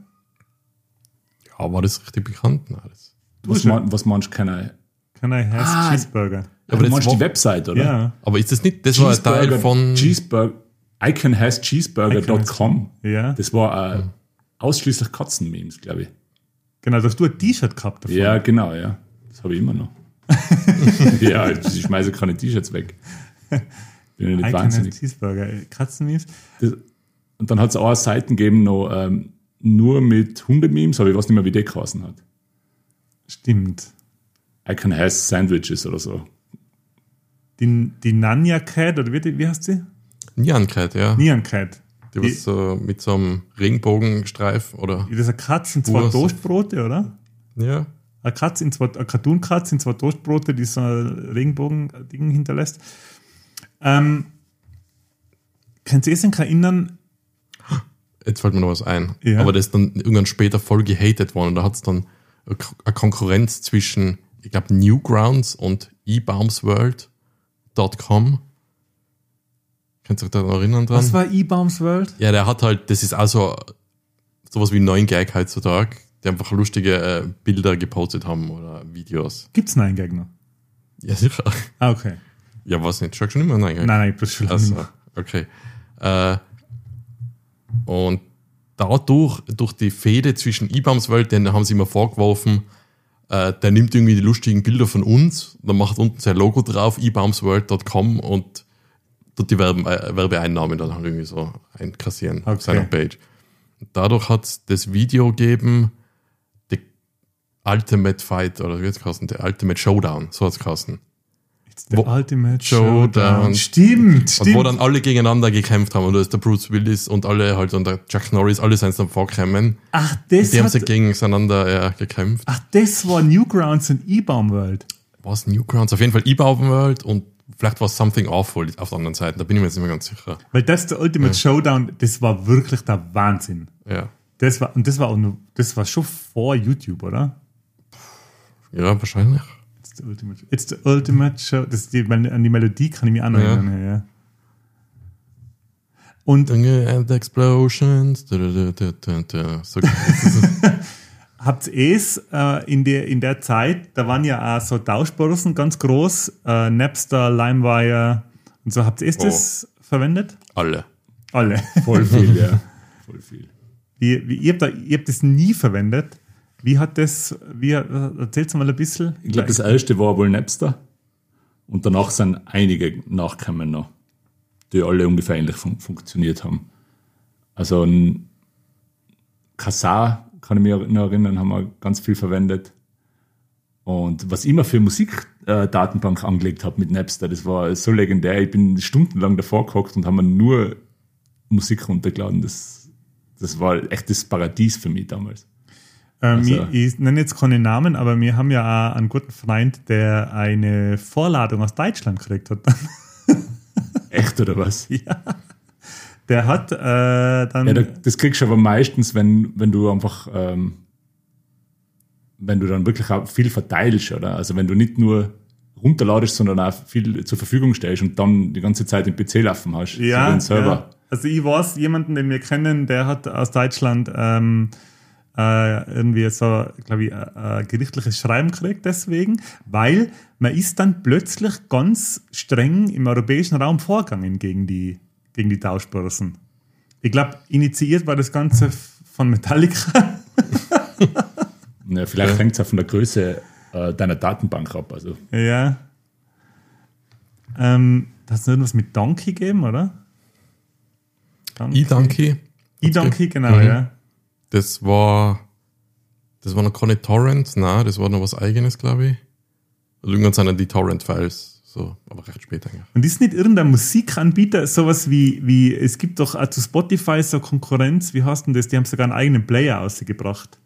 Ja, war das richtig bekannt? Nein, das, Was, schon. man, was meinst du, keine Can I Has Ah, Cheeseburger? aber, du das meinst war, die Website, oder? Ja, aber ist das nicht, das war ein Teil von, Cheeseburger, I can has cheeseburger dot com. ja. Das war äh, ausschließlich Katzenmemes, glaube ich. Genau, da hast du ein T-Shirt gehabt davon. Ja, genau, ja. Das habe ich immer noch. Ja, ich schmeiße keine T-Shirts weg. Bin ja I nicht Can Has wahnsinnig. Cheeseburger. Katzenmemes. Das, und dann hat es auch Seiten gegeben, noch ähm, nur mit Hundememes, aber ich weiß nicht mehr, wie die geheißen hat. Stimmt. I can has Sandwiches oder so. Die, die Nanya Cat, oder wie, die- wie heißt sie? Nyankeit, ja. Nyan Cat. Die was so mit so einem Regenbogenstreif oder, Das ist eine Katze in zwei Ursa. Toastbrote, oder? ja. Eine Katze in zwei, eine Cartoon-Katze in zwei Toastbrote, die so ein Regenbogen-Ding hinterlässt. Ähm, könnt ihr sich erinnern? Jetzt fällt mir noch was ein. Ja. Aber das ist dann irgendwann später voll gehatet worden. Und da hat es dann eine Ko- eine Konkurrenz zwischen, ich glaube, Newgrounds und e baums world dot com. Könnt ihr euch da noch erinnern dran? Was war E-Baums World? Ja, der hat halt, das ist also sowas wie neun Gag heutzutage, die einfach lustige äh, Bilder gepostet haben oder Videos. Gibt's Nein Gag noch? Ja, sicher. Ah, okay. Ja, was nicht? Schau schon immer neun Gag. Nein, nein, das schon lange Also, nicht mehr. okay. Äh, und dadurch, durch die Fehde zwischen e baums world, den haben sie immer vorgeworfen, äh, der nimmt irgendwie die lustigen Bilder von uns, dann macht unten sein Logo drauf, e baums world dot com und tut die Werbe, äh, Werbeeinnahmen dann halt irgendwie so einkassieren auf Okay. seiner Page. Und dadurch hat es das Video gegeben, die Ultimate Fight, oder wie hat's geheißen? Der Ultimate Showdown, so hat's geheißen. It's the Wo- Ultimate Showdown. Showdown. Stimmt, stimmt. Und wo dann alle gegeneinander gekämpft haben. Und da ist der Bruce Willis und alle halt und der Chuck Norris, alle sind dann vorgekommen. Ach, das Die haben hat, sich gegeneinander ja, gekämpft. ach, das war Newgrounds und E-Baum World. Was Newgrounds? Auf jeden Fall E-Baum World und vielleicht war es Something Awful auf der anderen Seite. Da bin ich mir jetzt nicht mehr ganz sicher. Weil das, der Ultimate Showdown, das war wirklich der Wahnsinn. Ja, Das war, und das war auch nur, das war schon vor YouTube, oder? ja wahrscheinlich. It's the Ultimate, it's the ultimate Show. Das ist die, an die Melodie kann ich mich auch noch Ja. erinnern. Ja. Und And explosions. Da, da, da, da, da. So, habt ihr es äh, in, der, in der Zeit, da waren ja auch so Tauschbörsen ganz groß, äh, Napster, LimeWire und so. Habt ihr Oh. das verwendet? alle. Alle. Voll viel, ja. Voll viel. Wie, wie, ihr, habt da, ihr habt das nie verwendet. Wie hat das, wie, erzählt's mal ein bisschen. Ich glaube, das erste war wohl Napster. Und danach sind einige nachgekommen noch, die alle ungefähr ähnlich fun- funktioniert haben. Also ein Kazaa, kann ich mich noch erinnern, haben wir ganz viel verwendet. Und was ich immer für Musikdatenbank angelegt habe mit Napster, das war so legendär. Ich bin stundenlang davor gehockt und haben mir nur Musik runtergeladen. Das, das war echt das Paradies für mich damals. Ähm, Also- ich, ich nenne jetzt keine Namen, aber wir haben ja auch einen guten Freund, der eine Vorladung aus Deutschland gekriegt hat. Echt, oder was? Ja. Der hat äh, dann. Ja, da- das kriegst du aber meistens, wenn, wenn du einfach, ähm, wenn du dann wirklich auch viel verteilst, oder? Also wenn du nicht nur runterladest, sondern auch viel zur Verfügung stellst und dann die ganze Zeit den P C laufen hast. so ja, den Server. ja. Also ich weiß, jemanden, den wir kennen, der hat aus Deutschland ähm, äh, irgendwie so, glaube ich, äh, gerichtliches Schreiben gekriegt deswegen, weil man ist dann plötzlich ganz streng im europäischen Raum vorgegangen gegen die, gegen die Tauschbörsen. Ich glaube, initiiert war das Ganze f- von Metallica. Ja, vielleicht Ja. hängt es auch von der Größe äh, deiner Datenbank ab. Also Ja. Ähm, da hat es irgendwas mit Donkey gegeben, oder? Donkey. E-Donkey. E-Donkey, genau, Mhm. ja. Das war, das war noch keine Torrents, nein, das war noch was Eigenes, glaube ich. Also irgendwann sind dann die Torrent-Files, so, aber recht spät eigentlich. Und ist nicht irgendein Musikanbieter sowas wie, wie, es gibt doch auch zu Spotify so Konkurrenz, wie heißt denn das? Die haben sogar einen eigenen Player ausgebracht.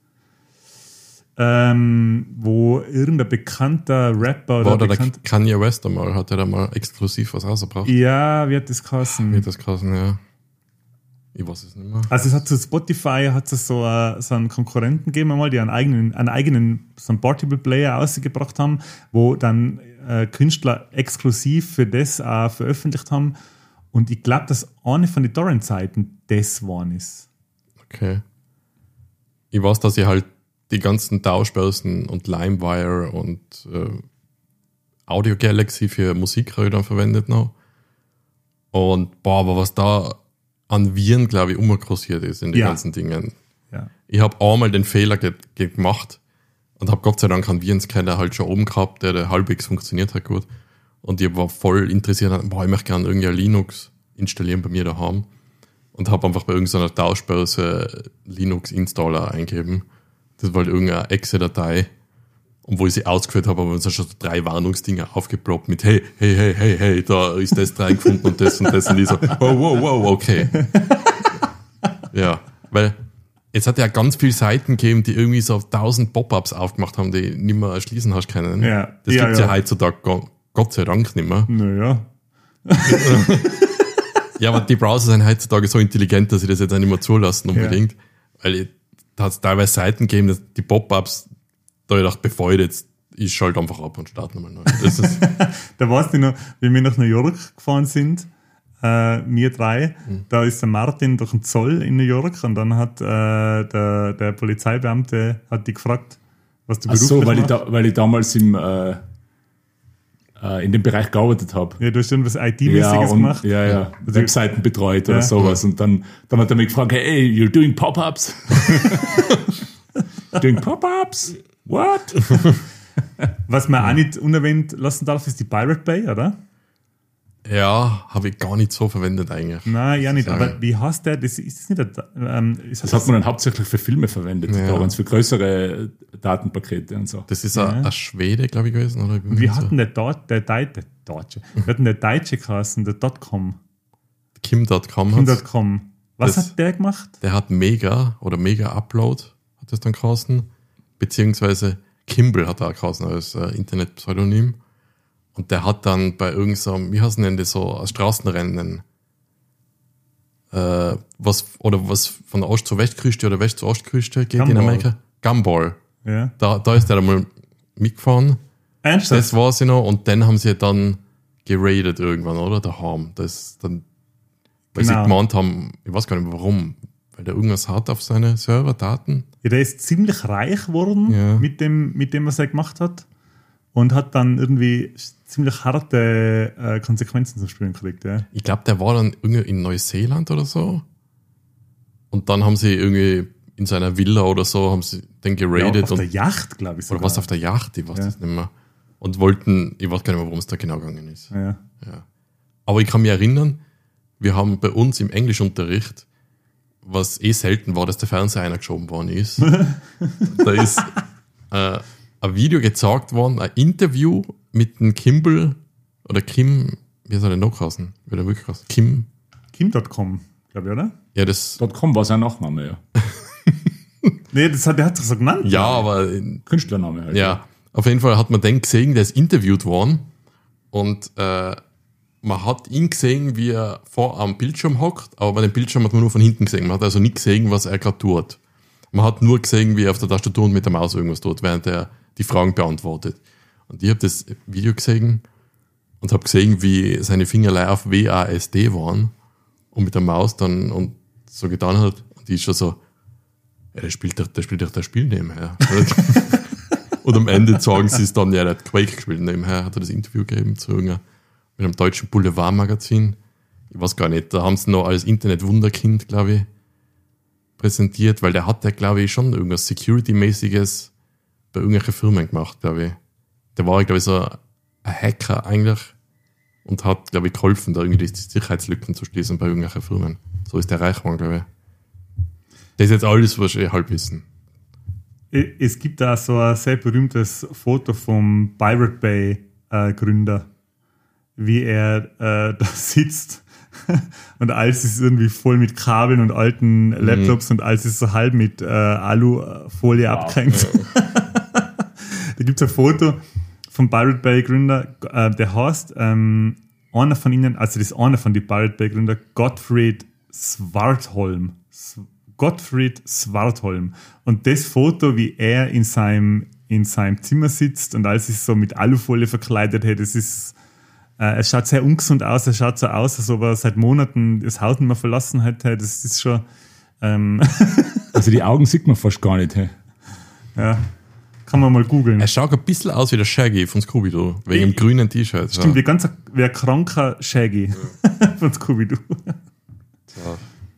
Ähm, wo irgendein bekannter Rapper oder War da der bekannt, Kanye West einmal, hat er da mal exklusiv was rausgebracht? ja, wie hat das geheißen? Wie hat das geheißen, ja. Ich weiß es nicht mehr. Also es hat zu Spotify hat es so, äh, so einen Konkurrenten gegeben einmal, die einen eigenen, einen eigenen so einen Portable Player ausgebracht haben, wo dann äh, Künstler exklusiv für das auch veröffentlicht haben. Und ich glaube, dass eine von den Torrent-Seiten das waren ist. Okay. Ich weiß, dass ich halt die ganzen Tauschbörsen und LimeWire und äh, Audio Galaxy für Musikröder verwendet noch. Und boah, aber was da an Viren, glaube ich, umkursiert ist in den Ja. ganzen Dingen. Ja. Ich habe einmal den Fehler ge ge gemacht und habe Gott sei Dank einen Virenscanner halt schon oben gehabt, der, der halbwegs funktioniert hat gut. Und ich war voll interessiert, boah, ich möchte gerne irgendwie ein Linux installieren bei mir daheim. Und habe einfach bei irgendeiner Tauschbörse Linux-Installer eingeben. Das war halt irgendeine Exe-Datei. Und wo ich sie ausgeführt habe, haben wir schon so drei Warnungsdinger aufgeploppt mit hey, hey, hey, hey, hey, da ist das reingefunden und das und das. Und ich so, wow, wow, wow, okay. Ja, weil es hat ja ganz viele Seiten gegeben, die irgendwie so tausend Pop-ups aufgemacht haben, die nicht mehr erschließen hast können. Ja. Das Ja, gibt's ja. ja. heutzutage go- Gott sei Dank nicht mehr. Naja. Ja, aber die Browser sind heutzutage so intelligent, dass sie das jetzt auch nicht mehr zulassen unbedingt. Weil ich- da hat es teilweise Seiten gegeben, dass die Pop-ups, da ich dachte, bevor ich jetzt, ich schalte einfach ab und starte nochmal neu. Das ist, Da weißt du noch, wie wir nach New York gefahren sind, äh, wir drei, Mhm. da ist der Martin durch den Zoll in New York und dann hat äh, der, der Polizeibeamte hat die gefragt, was du ach so, beruflich weil ich, machst. da, weil ich damals im, äh, äh, in dem Bereich gearbeitet habe. Ja, du hast irgendwas I T-mäßiges und, gemacht. ja, ja, Webseiten betreut oder Ja. sowas. Und dann, dann hat er mich gefragt, hey, you're doing Pop-ups? doing Pop-ups? What? Was man auch nicht unerwähnt lassen darf, ist die Pirate Bay, oder? ja, habe ich gar nicht so verwendet eigentlich. Nein, ja nicht. Sagen. Aber wie heißt der? Das ist das nicht ein, ähm, ist Das hat man dann hauptsächlich für Filme verwendet, Ja. damals für größere Datenpakete und so. Das ist Ja. ein, ein Schwede, glaube ich, gewesen. Oder? Ich bin Wie mir hat so- denn der, Deu- der, Deu- der Deutsche? Wie hat denn der Deutsche geheißen, der .com? Kim Punkt com hat's. .com. Was Das- hat der gemacht? Der hat Mega oder Mega Upload, hat das dann geheißen. Beziehungsweise Kimball hat er auch geheißen als äh, Internetpseudonym. Und der hat dann bei irgendeinem, wie heißen denn das so, ein Straßenrennen, äh, was, oder was von der Ost- zur Westküste oder West- zur Ostküste geht in Gumball. Amerika. Gumball. Ja. Da, da ist der einmal mitgefahren. Ernsthaft? Das war sie noch. Und dann haben sie dann geradet irgendwann, oder? Daheim. Das dann Weil Genau. sie gemeint haben, ich weiß gar nicht warum, weil der irgendwas hat auf seine Serverdaten. Ja, der ist ziemlich reich geworden Ja. mit dem, mit dem, was er gemacht hat. Und hat dann irgendwie ziemlich harte äh, Konsequenzen zu spüren gekriegt. Ja. Ich glaube, der war dann irgendwie in Neuseeland oder so. Und dann haben sie irgendwie in seiner Villa oder so, haben sie den Ja, geradet. auf und, der Yacht, glaube ich. oder sogar. was auf der Yacht, ich weiß Ja. das nicht mehr. Und wollten, ich weiß gar nicht mehr, worum es da genau gegangen ist. Ja. Ja. Aber ich kann mich erinnern, wir haben bei uns im Englischunterricht, was eh selten war, dass der Fernseher eingeschoben worden ist, da ist äh, ein Video gezeigt worden, ein Interview mit dem Kimball oder Kim, wie soll der noch heißen? Wie der wirklich heißt? Kim? Kim Punkt com, glaube ich, oder? Ja, das, .com war sein Nachname, ja. Nee, das hat, der hat sich so genannt. ja, aber Künstlername halt. ja, auf jeden Fall hat man den gesehen, der ist interviewt worden und äh, man hat ihn gesehen, wie er vor am Bildschirm hockt, aber bei dem Bildschirm hat man nur von hinten gesehen. Man hat also nicht gesehen, was er gerade tut. Man hat nur gesehen, wie er auf der Tastatur und mit der Maus irgendwas tut, während er die Fragen beantwortet. Und ich habe das Video gesehen und habe gesehen, wie seine Fingerlei auf W A S D waren und mit der Maus dann und so getan hat. Und die ist schon so, ja, der spielt doch, der spielt doch das Spiel nebenher. Und am Ende sagen sie es dann, ja, der hat Quake gespielt. Nebenher hat er das Interview gegeben zu irgendeiner, mit einem deutschen Boulevardmagazin. Ich weiß gar nicht, da haben sie noch als Internet-Wunderkind, glaube ich, präsentiert, weil der hat ja, glaube ich, schon irgendwas Security-mäßiges bei irgendwelchen Firmen gemacht, glaube ich. Der war, glaube ich, so ein Hacker eigentlich und hat, glaube ich, geholfen, da irgendwie die Sicherheitslücken zu schließen bei irgendwelchen Firmen. So ist der reich geworden, glaube ich. Das ist jetzt alles, was ich halb wissen. Es gibt da so ein sehr berühmtes Foto vom Pirate Bay äh, Gründer, wie er äh, da sitzt und alles ist irgendwie voll mit Kabeln und alten Laptops mhm. und alles ist so halb mit äh, Alufolie wow. abgehängt. Da gibt es ein Foto vom Pirate Bay Gründer, äh, der heißt, ähm, einer von ihnen, also das ist einer von den Pirate Bay Gründer, Gottfried Svartholm. Gottfried Svartholm. Und das Foto, wie er in seinem, in seinem Zimmer sitzt und alles ist so mit Alufolie verkleidet, hey, das ist, äh, es schaut sehr ungesund aus, es schaut so aus, als ob er seit Monaten das Haus nicht mehr verlassen hat, hey, das ist schon, ähm also die Augen sieht man fast gar nicht, hey. Ja, kann man mal googeln. Er schaut ein bisschen aus wie der Shaggy von Scooby-Doo, wegen dem grünen T-Shirt. Stimmt, ja. Wie ganz wie ein kranker Shaggy ja. von Scooby-Doo. Ja.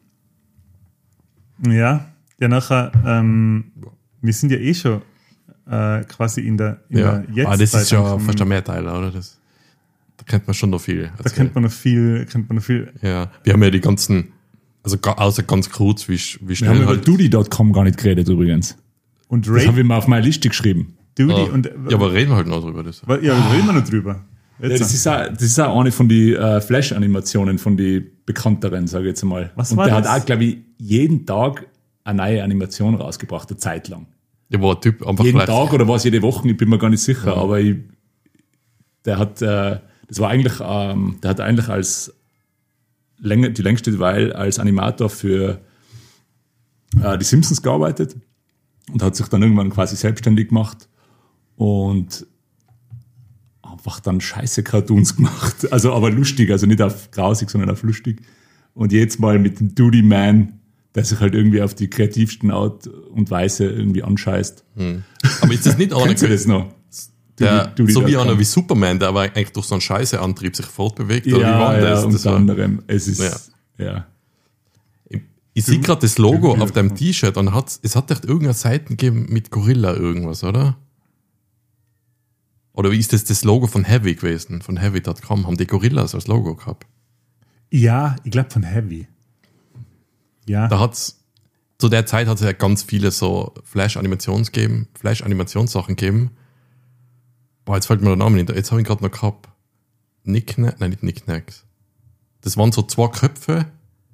Ja, ja, nachher, ähm, wir sind ja eh schon äh, quasi in der, in ja. der Jetztzeit. Aber das ist schon fast ein Mehrteiler, oder? Das, da kennt man schon noch viel. Da kennt man noch viel, kennt man noch viel. Ja, wir haben ja die ganzen, also außer ganz kurz, wie, wie schnell wir haben halt. über Doody Punkt com gar nicht geredet übrigens. Und Ray, das habe ich mal auf meine Liste geschrieben. Doody ah, und, ja, aber reden wir halt noch drüber. Das. Ja, reden wir noch drüber. Ja, das, ist auch, das ist auch eine von den äh, Flash-Animationen, von den bekannteren, sage ich jetzt mal. Was und war der das? hat auch, glaube ich, jeden Tag eine neue Animation rausgebracht, eine Zeit lang. Ja, war ein Typ einfach jeden gleich. Tag oder war es jede Woche, ich bin mir gar nicht sicher, Ja. aber ich, der hat, äh, das war eigentlich, ähm, der hat eigentlich als länger, die längste Weile als Animator für äh, die Simpsons gearbeitet und hat sich dann irgendwann quasi selbstständig gemacht und einfach dann scheiße Cartoons gemacht. Also aber lustig, also nicht auf grausig, sondern auf lustig. Und jetzt mal mit dem Doody Man, der sich halt irgendwie auf die kreativsten Art und Weise irgendwie anscheißt. Hm. Aber ist das nicht einer, Kennst du das noch? der, Doody so wie Punkt com. einer wie Superman, der aber eigentlich durch so einen Scheißeantrieb sich fortbewegt? Ja, oder wie war ja, das? das unter war, anderem. Es ist, ja. ja. Ich, ich sehe gerade das Logo auf deinem T-Shirt und hat's, es hat echt irgendeine Seite gegeben mit Gorilla irgendwas, oder? Oder wie ist das das Logo von Heavy gewesen? Von Heavy Punkt com haben die Gorillas als Logo gehabt. Ja, ich glaube von Heavy. Ja. Da hat's, zu der Zeit hat es ja ganz viele so Flash-Animations gegeben, Flash-Animationssachen gegeben. Boah, jetzt fällt mir der Name nicht. Jetzt habe ich gerade noch gehabt. Knickknack, nein, nicht Knickknacks. Das waren so zwei Köpfe.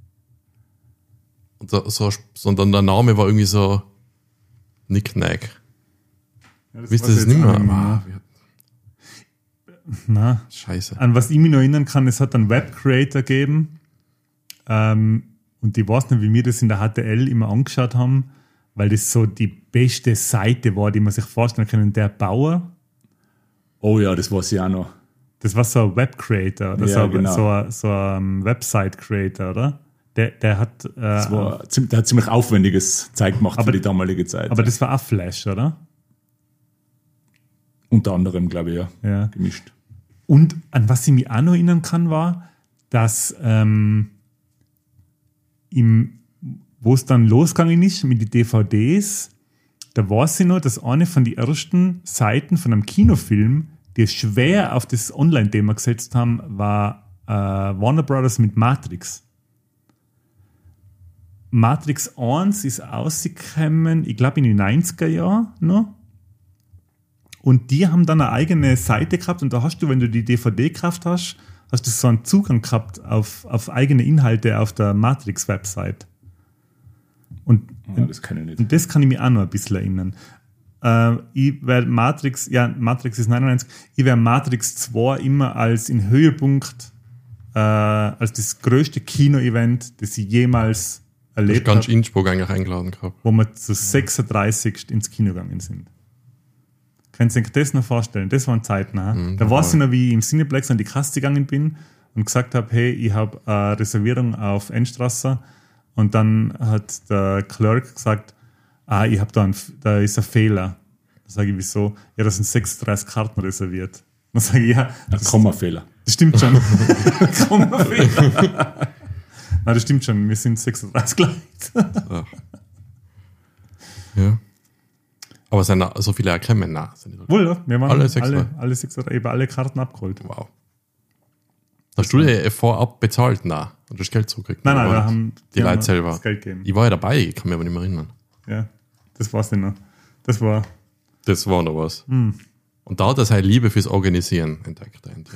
Und so, so, sondern der Name war irgendwie so Knickknack. Ja, Wisst ihr das nicht mehr? Ah, Na, Scheiße. an was ich mich noch erinnern kann, es hat einen Web-Creator gegeben, ähm, und ich weiß nicht, wie wir das in der H T L immer angeschaut haben, weil das so die beste Seite war, die man sich vorstellen kann. Der Bauer, Oh ja, das weiß ich auch noch. Das war so ein Web-Creator oder Ja, so, genau. so, ein- so ein Website-Creator, oder? Der, der hat. Äh, Das war, ziem- der hat ziemlich aufwendiges Zeug gemacht Aber- für die damalige Zeit. aber das war auch Flash, oder? Unter anderem, glaube ich, ja. Ja. Gemischt. Und an was ich mich auch noch erinnern kann, war, dass ähm, im, wo es dann losgegangen ist mit den D V Ds, da weiß ich noch, dass eine von den ersten Seiten von einem Kinofilm, die schwer auf das Online-Thema gesetzt haben, war äh, Warner Brothers mit Matrix. Matrix eins ist ausgekommen, ich glaube in den neunziger Jahren noch. Und die haben dann eine eigene Seite gehabt und da hast du, wenn du die D V D gekauft hast, hast du so einen Zugang gehabt auf, auf eigene Inhalte auf der Matrix-Website. Und, Ja, das kann ich nicht. und das kann ich mich auch noch ein bisschen erinnern. Äh, ich werde Matrix, ja, Matrix ist neunundneunzig, ich werde Matrix zwei immer als in Höhepunkt, äh, als das größte Kino-Event, das ich jemals Ich erlebt ganz habe, Innsbruck eigentlich eingeladen gehabt. wo wir zu sechsunddreißig ins Kino gegangen sind. Könnt ihr euch das noch vorstellen? Das waren Zeiten. Mhm, da war es noch, wie ich im Cineplex an die Kasse gegangen bin und gesagt habe, hey, ich habe eine Reservierung auf Endstraße. Und dann hat der Clerk gesagt, ah, ich habe da, ein, da ist ein Fehler. Da sage ich, wieso? Ja, da sind sechsunddreißig Karten reserviert. Dann sage ich, ja, Ein das, Kommafehler. das stimmt schon. Kommafehler. Nein, das stimmt schon. Wir sind sechsunddreißig Leute. Ach. Ja. Aber sind da so viele erkennen? Nein, sind nicht so. Wohl, ja. Wir waren Alle alle, sechs, alle, ne? alle sechs oder eben alle Karten abgeholt. Wow. Hast du die vorab bezahlt? Nein. Und du hast Geld zurückgekriegt? Nein, nein, Oder da haben die haben Leute selber. das Geld gegeben. Ich war ja dabei, ich kann mich aber nicht mehr erinnern. Ja, das war's nicht noch. Das war. Das war noch was. Hm. Und da hat er seine Liebe fürs Organisieren entdeckt. Andy.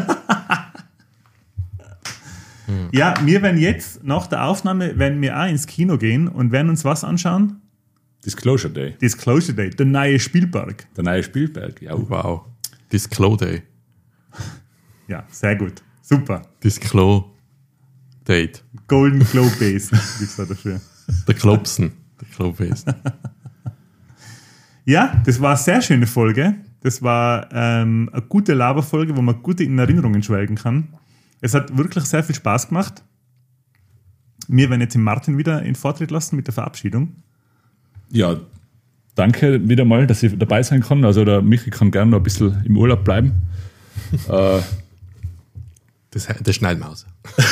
Ja, wir werden jetzt nach der Aufnahme werden wir auch ins Kino gehen und werden uns was anschauen? Disclosure Day. Disclosure Day, der neue Spielberg. Der neue Spielberg. Ja, Wow. Disclo Day. Ja, sehr gut. Super. Disclo Date. Golden Globe Base, wie gesagt dafür. Der Klopsen. Der Klobase. Ja, das war eine sehr schöne Folge. Das war ähm, eine gute Laberfolge, wo man gute in Erinnerungen schwelgen kann. Es hat wirklich sehr viel Spaß gemacht. Wir werden jetzt den Martin wieder in Vortritt lassen mit der Verabschiedung. ja, danke wieder mal, dass ich dabei sein kann. Also der Michi kann gerne noch ein bisschen im Urlaub bleiben. äh, Das, das schneiden wir aus.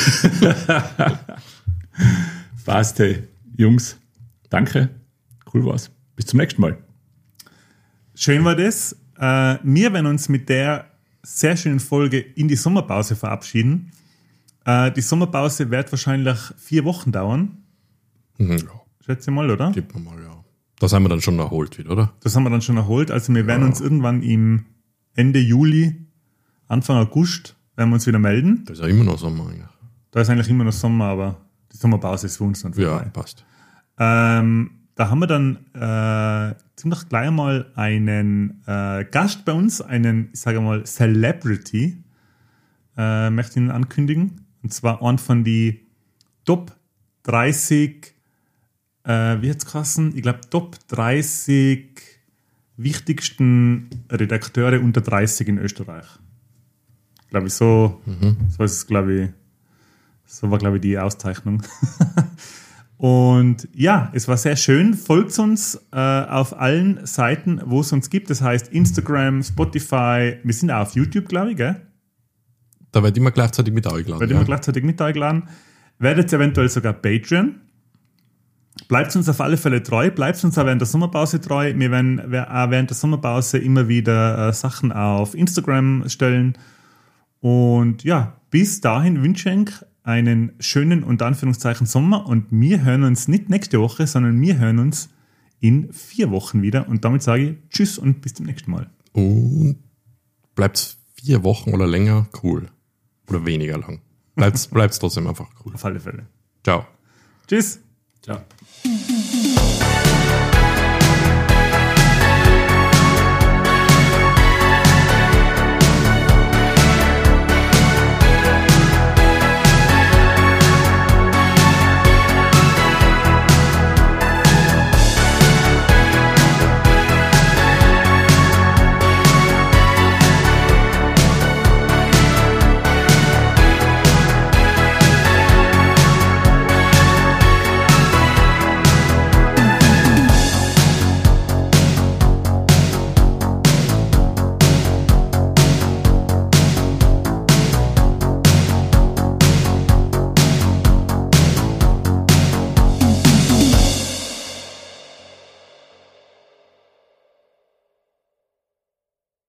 passt, hey, Jungs. Danke. Cool war's. Bis zum nächsten Mal. Schön war das. Äh, wir werden uns mit der sehr schönen Folge in die Sommerpause verabschieden. Äh, die Sommerpause wird wahrscheinlich vier Wochen dauern. Mhm, ja. Schätze mal, oder? Gib mir mal, ja. Das haben wir dann schon erholt wieder, oder? Das haben wir dann schon erholt. Also wir werden Ja. uns irgendwann im Ende Juli, Anfang August, werden wir uns wieder melden. Das ist ja immer noch Sommer eigentlich. Da ist eigentlich immer noch Sommer, aber die Sommerpause ist für uns dann Ja, vorbei. passt. Ähm, da haben wir dann äh, ziemlich gleich mal einen äh, Gast bei uns, einen, ich sage mal, Celebrity, äh, möchte ich Ihnen ankündigen. Und zwar einen von die Top dreißig, äh, wie hat's geheißen? Ich glaube, Top dreißig wichtigsten Redakteure unter dreißig in Österreich. Glaube ich, so, Mhm. so ist es, glaube ich, so war, glaube ich, die Auszeichnung. Und ja, es war sehr schön. Folgt uns äh, auf allen Seiten, wo es uns gibt. Das heißt Instagram, Spotify. Wir sind auch auf YouTube, glaube ich, gell? Da wird immer gleichzeitig mit eingeladen. Werdet Ja. immer gleichzeitig mit eingeladen. Werdet eventuell sogar Patreon. Bleibt uns auf alle Fälle treu. Bleibt uns auch während der Sommerpause treu. Wir werden auch während der Sommerpause immer wieder äh, Sachen auf Instagram stellen. Und ja, bis dahin wünsche ich euch einen schönen und Anführungszeichen Sommer und wir hören uns nicht nächste Woche, sondern wir hören uns in vier Wochen wieder und damit sage ich Tschüss und bis zum nächsten Mal. Und bleibt vier Wochen oder länger cool. Oder weniger lang. Bleibt bleibt's trotzdem einfach cool. Auf alle Fälle. Ciao. Tschüss. Ciao.